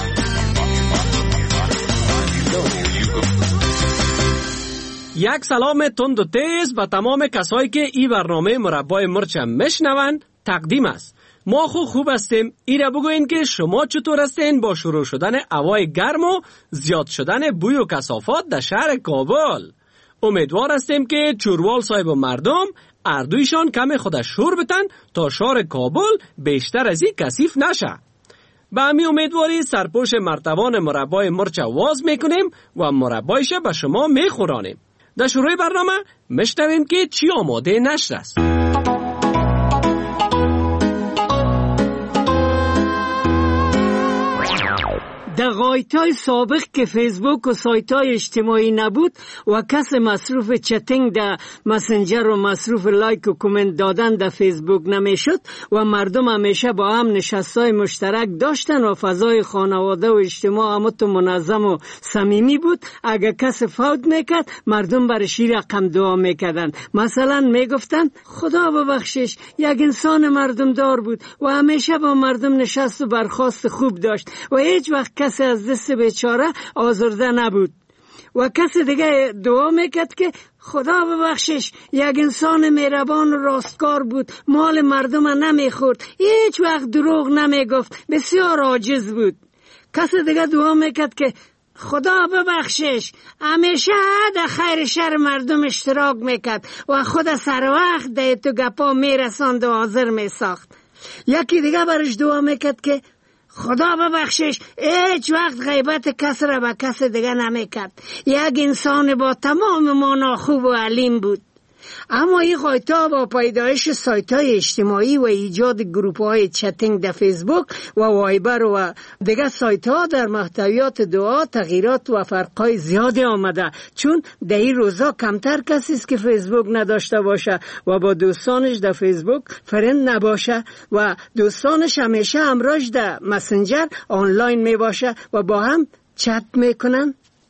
یک سلام تند و تیز به تمام کسایی که این برنامه مربای مرچ میشنوند تقدیم است. ما خو خوب هستیم. ایره بگوین که شما چطور هستین با شروع شدن هوای گرم و زیاد شدن بوی و کثافات در شهر کابل. امیدوار هستیم که چوروال صاحب و مردم اردویشان کم خود شور بتن تا شهر کابل بیشتر از این کثیف نشه. به همی امیدواری سرپوش مرتبان مربای مرچ واز میکنیم و مربایش به شما میخورانیم. در شروع برنامه مشنویم که چی آماده نشر است. در غایتای سابق که فیسبوک و سایتای اجتماعی نبود و کس مصروف چتینگ در مسنجر و مصروف لایک و کومنت دادن در فیسبوک نمیشد و مردم همیشه با هم نشستای مشترک داشتن و فضای خانواده و اجتماع همتو منظم و صمیمی بود. اگر کس فوت میکرد مردم برش رقم دعا میکردن. مثلا میگفتن خدا ببخشش، یک انسان مردم دار بود و همیشه با مردم نشست و برخاست خوب داشت و هیچ وقت کسی از دست بیچاره آزرده نبود. و کسی دیگه دعا میکرد که خدا ببخشش، یک انسان مهربان و راستکار بود، مال مردم نمیخورد، هیچ وقت دروغ نمیگفت، بسیار عاجز بود. کسی دیگه دعا میکرد که خدا ببخشش، همیشه در خیر شر مردم اشتراک میکرد و خود سر وقت ده تو گپا میرساند و حاضر میساخت. یکی دیگه برش دعا میکرد که خدا ببخشش، هیچ وقت غیبت کس را به کس دیگه نمیکرد، یک انسان با تمام مانا خوب و علیم بود. اما این غایتا با پیدایش سایت‌های اجتماعی و ایجاد گروپ‌های چتینگ در فیسبوک و وایبر و دیگه سایت‌ها در محتویات دعا تغییرات و فرق‌های زیادی آمده، چون در این روزا کمتر کسی است که فیسبوک نداشته باشه و با دوستانش در فیسبوک فرند نباشه و دوستانش همیشه همراهش در مسنجر آنلاین می باشه و با هم چت میکنن.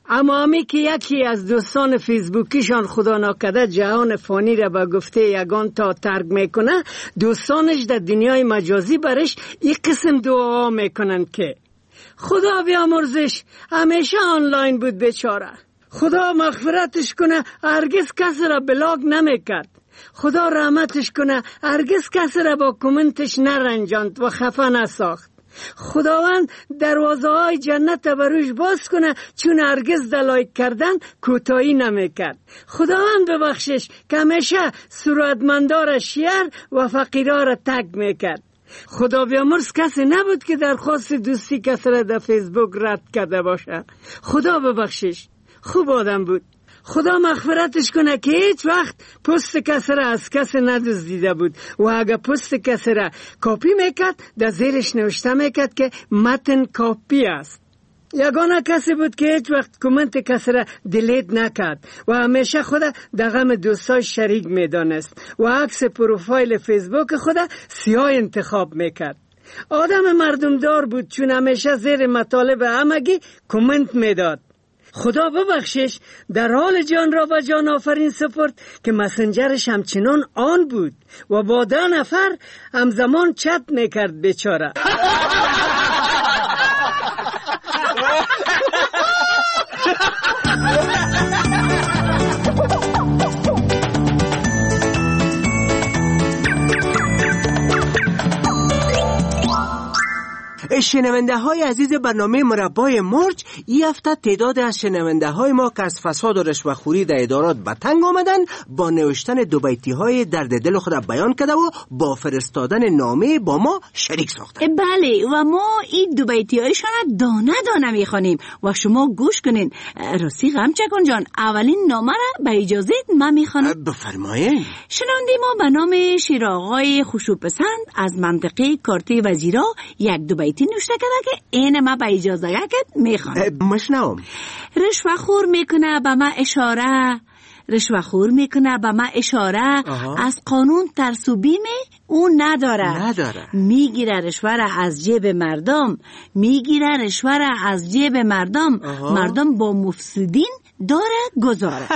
اما همی که یکی از دوستان فیسبوکیشان خدا ناکده جهان فانی را به گفته یگان تا ترک میکنه، دوستانش در دنیای مجازی برش یک قسم دعا میکنن که خدا بیامرزش، همیشه آنلاین بود بیچاره، خدا مغفرتش کنه، هرگز کسی را بلاک نمیکرد، خدا رحمتش کنه، هرگز کسی را با کامنتش نرنجاند و خفه نساخت، خداوند دروازه های جنت بروش باز کنه چون هرگز لایک کردن کوتاهی نمیکرد، خداوند ببخشش که همیشه ثروتمندار شیر و فقیرا را تگ میکرد. خدا بیامرز کسی نبود که درخواست دوستی کسی را در فیسبوک رد کرده باشه. خدا ببخشش، خوب آدم بود. خدا مغفرتش کنه که هیچ وقت پست کسی را از کسی ندزدیده بود و اگه پست کسی را کاپی میکرد در زیرش نوشته میکرد که متن کاپی است. یگانه کسی بود که هیچ وقت کامنت کسی را دیلیت نکرد و همیشه خدا در غم دوستای شریک میدانست و عکس پروفایل فیسبوک خدا سیاه انتخاب میکرد. آدم مردمدار بود چون همیشه زیر مطالب همگی کامنت میداد. خدا ببخشش در حال جان را به جان آفرین سپرد که مسنجرش همچنان آن بود و با ده نفر همزمان چت میکرد بیچاره. شنونده های عزیز برنامه مربای مرج، این هفته تعداد از شنونده های ما که از فساد و رشوه‌خوری در ادارات به تنگ آمدن با نوشتن دو بیتی های درد دل خود بیان کرده و با فرستادن نامه با ما شریک ساخته. بله و ما این دو بیتی هایشان دانه دانه میخوانیم و شما گوش کنین. راستی غمچکان جان، اولین نامه را به اجازه من میخوانم. بفرمایید. شنونده ما به نام شیراغای خوشوپسند از منطقه کارتی وزیرا یک دو بیتی نوشته کرده که این ما به اجازه گرد میخوانم. مشنوم. رشوه‌خور میکنه به ما اشاره، رشوه‌خور میکنه به ما اشاره، آها. از قانون ترس و بیم او نداره، نداره. میگیره رشوه را از جیب مردم، میگیره رشوه را از جیب مردم، آها. مردم با مفسدین داره گذاره.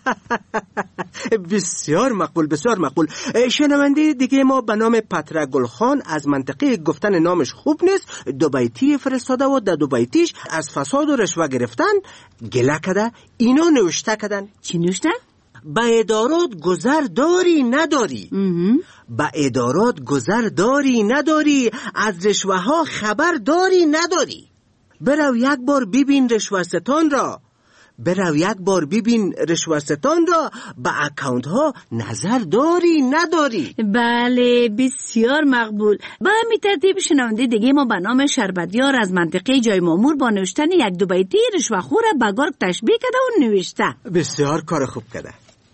بسیار مقبول، بسیار مقبول. شنونده دیگه ما به نام پترا گلخان از منطقه گفتن نامش خوب نیست دو بیتی فرستاده و در دو بیتیش از فساد و رشوه گرفتن گله کده. اینا نوشته کدن. چی نوشته؟ به ادارات گذر داری نداری، به ادارات گذر داری نداری، از رشوه ها خبر داری نداری، برو یک بار ببین رشوه ستان را، برو یک بار ببین رشوه‌ستان را، به اکاونت ها نظر داری نداری. بله بسیار مقبول. با همین ترتیب شنونده دیگه ما به نام شربتیار از منطقه جای مامور با نوشتن یک دو بیتی رشوه‌خور به گرگ تشبیه کرده و نوشته. بسیار کار خوب کرده.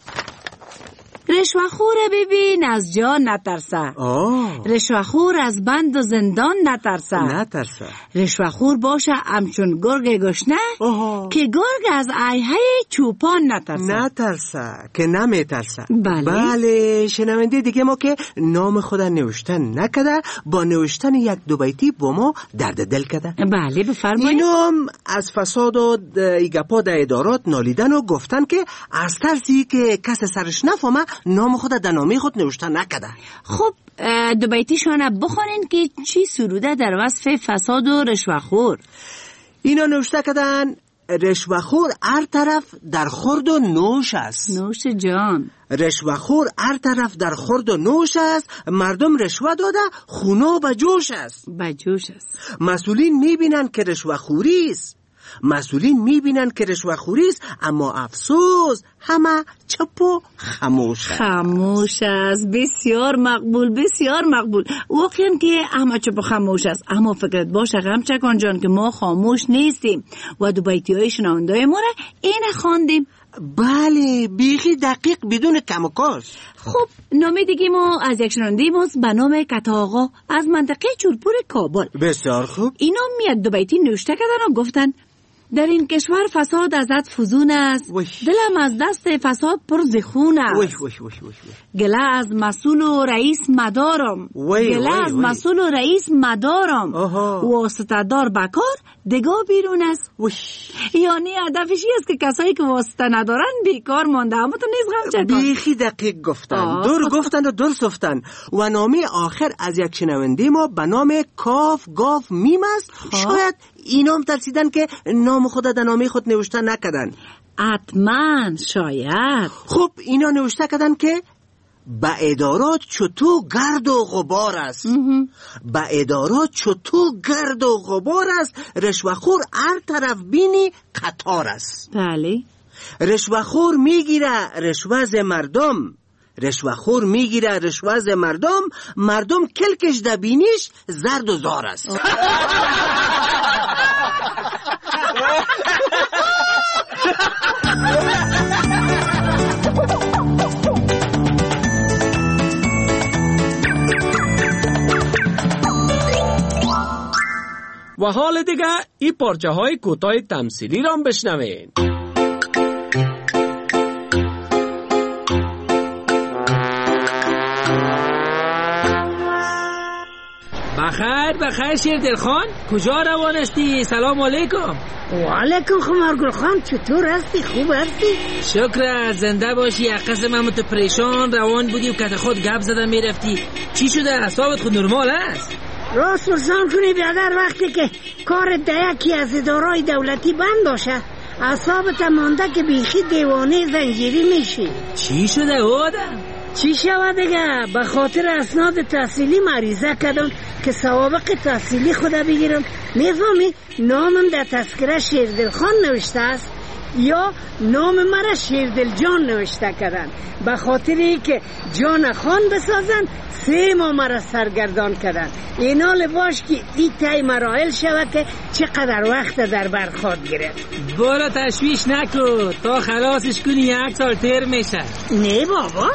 رشوه‌خور ببین از جان نترسه، رشوه‌خور از بند و زندان نترسه، نترسه. رشوه‌خور باشه همچون گرگ گشنه که گرگ از ایهای چوپان نترسه، نترسه که نمیترسه. بله. بله شنونده دیگه ما که نام خود نوشتن نکده با نوشتن یک دو بیتی با ما درد دل کده. بله بفرمایید. اینم از فساد و ایگپا در ادارات نالیدن و گفتن که از ترسی که کس سرش نفهمه نام خود در نامه خود نوشته نکده. خب دو بیتیشان بخونین که چی سروده در وصف فساد و رشوه‌خور. اینا نوشته کدن رشوه‌خور هر طرف در خورد و نوش است. نوش جان. رشوه‌خور هر طرف در خورد و نوش است، مردم رشوه داده خونو به جوش است. به جوش است. مسئولین میبینن که رشوه‌خوری است، مسئولین میبینن که رشوه‌خوری است، اما افسوس همه چپ و خاموش است. خاموش است. بسیار مقبول، بسیار مقبول. واقعا که همه چپ و خاموش است، اما فکرت باشه غمچکان جان که ما خاموش نیستیم و دو بیتی های شنونده ما را این خواندیم. بله بیخی دقیق بدون کم و کاش. خب نام دیگه ما از یک شنونده ماست به نام کتاغا از منطقه چورپور کابل. بسیار خوب. اینا یک دو بیتی نوشته کردن و گفتن در این کشور فساد ازت فزون است. دلم از دست فساد پر زخون است. گله از مسئول و رئیس مدارم. گله از مسئول و رئیس مدارم. واسطه دار بکار دگاه بیرون است. یعنی هدفش است که کسایی که واسطه ندارن بیکار مانده. اما تو نیز غم چکن. بیخی دقیق گفتن، دور گفتن و درست گفتن. و نامه آخر از یک شنونده ما به نام کاف گاف میم است. شاید اینام ترسیدن که نام خود در نامه خود نوشته نکردن. حتما شاید. خب اینا نوشته کردن که با ادارات چطور گرد و غبار است. با ادارات چطور گرد و غبار است. رشوه‌خور هر طرف بینی قطار است. بله. رشوه‌خور میگیره رشوه ز مردم. رشوه‌خور میگیره رشوه ز مردم. مردم کلکش ده بینیش زرد و زار است. و حال دیگه این پارچه های کوتاه تمثیلی را بشنوین. بخیر بخیر شیردل خان، کجا روان هستی؟ سلام علیکم. و علیکم خمارگل خان، چطور هستی؟ خوب هستی؟ شکر، زنده باشی. یک قسم هم تو پریشان روان بودی و کت خود گپ زدن میرفتی. چی شده؟ اعصابت خود نرمال است؟ راست پرسان کنی بیادر، وقتی که کار یکی از ادارای دولتی بند باشه اعصابت مانده که بیخی دیوانه زنجیری میشی. چی شده آدم؟ چی شود دیگه؟ به خاطر اسناد تحصیلی مریضه کردم که سوابق تحصیلی خدا بگیرم. میفهمی نامم در تذکره شیردل خان نوشته است یا نام مرا شیردل جان نوشته کردن. به خاطر که جان خان بسازن سه ماه مرا سرگردان کردن. اینا لباش که این تای مراحل شود که چقدر وقت در برخورد گرفت. برو تشویش نکن، تا خلاصش کنی یک سال تیر میشه. نه بابا.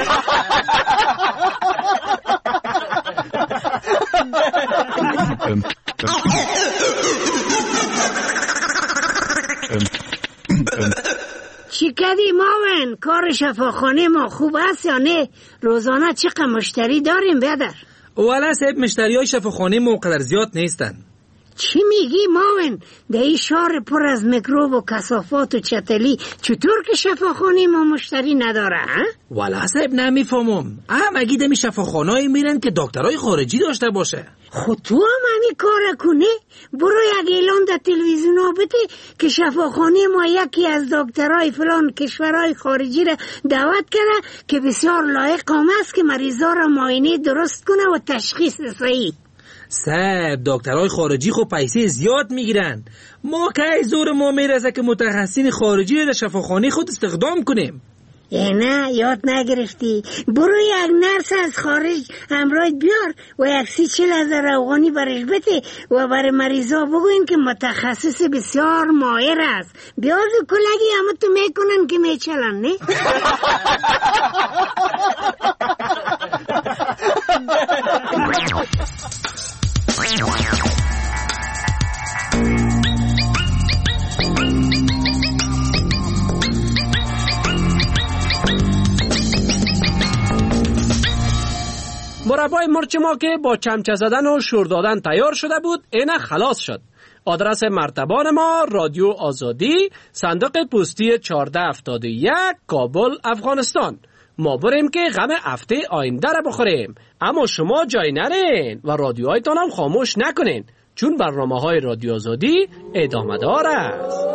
چی کردی ماون؟ کار شفاخانه ما خوب است یا نه؟ روزانه چقدر مشتری داریم بیادر؟ والا صاحب مشتری های شفاخانه ما قدر زیاد نیستن. چی میگی ماون؟ در این شهر پر از میکروب و کثافات و چتلی چطور که شفاخانه ما مشتری نداره؟ والا صاحب نمیفهمم. هم اگه دمی شفاخانه‌ای میرن که دکترای خارجی داشته باشه. خود تو هم همین کار کنه؟ برو یک اعلان در تلویزیون ها بده که شفاخانه ما یکی از دکترای فلان کشورهای خارجی را دعوت کرده که بسیار لایق است که مریضا را معاینه درست کنه و تشخیص صحیح. صاحب دکترهای خارجی خب پیسه زیاد میگیرن. ما که زور ما میرسه که متخصصین خارجی را در شفاخانه خود استخدام کنیم. نه یاد نگرفتی؟ برو یک نرس از خارج همراه بیار و یک سی چل هزار افغانی برش بده و برای مریضا بگوین که متخصص بسیار ماهر است. بیار و کلگی همه تو میکنن که میچلن نه؟ مربای مرچ ما که با چمچه زدن و شور دادن تیار شده بود اینه خلاص شد. آدرس مرتبان ما رادیو آزادی، صندوق پستی چهارده هفتاد و یک، کابل، افغانستان. ما بریم که غم هفته آینده را بخوریم، اما شما جای نرین و رادیوهایتان هم خاموش نکنین، چون برنامه های رادیو آزادی ادامه دار است.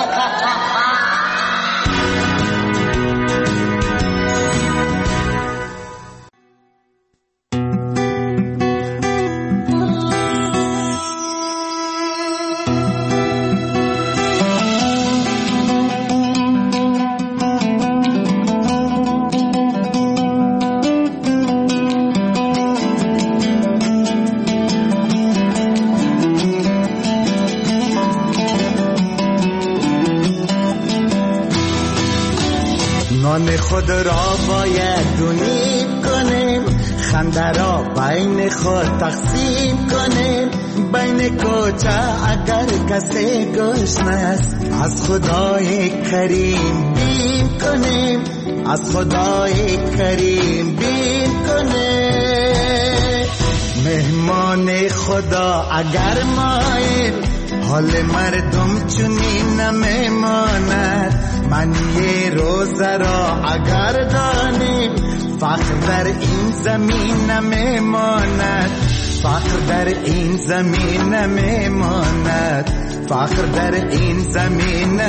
خود را باید دونیم کنیم، خنده را بین خود تقسیم کنیم، بین کوچه اگر کسی گشنه است از خدای کریم بیم کنیم از خدای کریم بیم کنیم مهمان خدا اگر ماییم حال مردم چنین نمیماند من یه روزه را اگر دانیم فقر در این زمین نمیماند فقر در این زمین نمیماند فقر در این زمین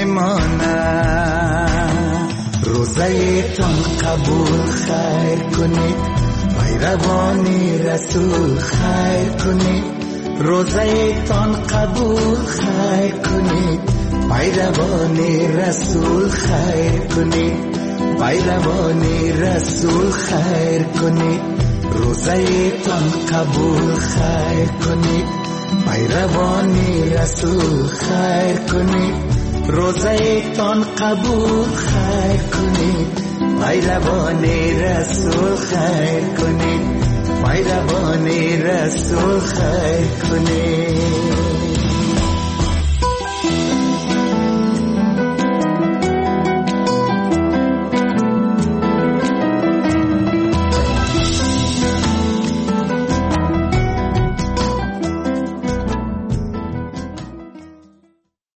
نمیماند روزه تان قبول خیر کنید پیروانی رسول خیر کنید روزه تان قبول خیر کنید پیروانی رسول خیر کنید پیروانی رسول خیر کنید روزه تان قبول خیر کنید پیروانی رسول خیر کنید روزه تان قبول خیر کنید پیروانی رسول خیر کنید پیروانی رسول خیر کنید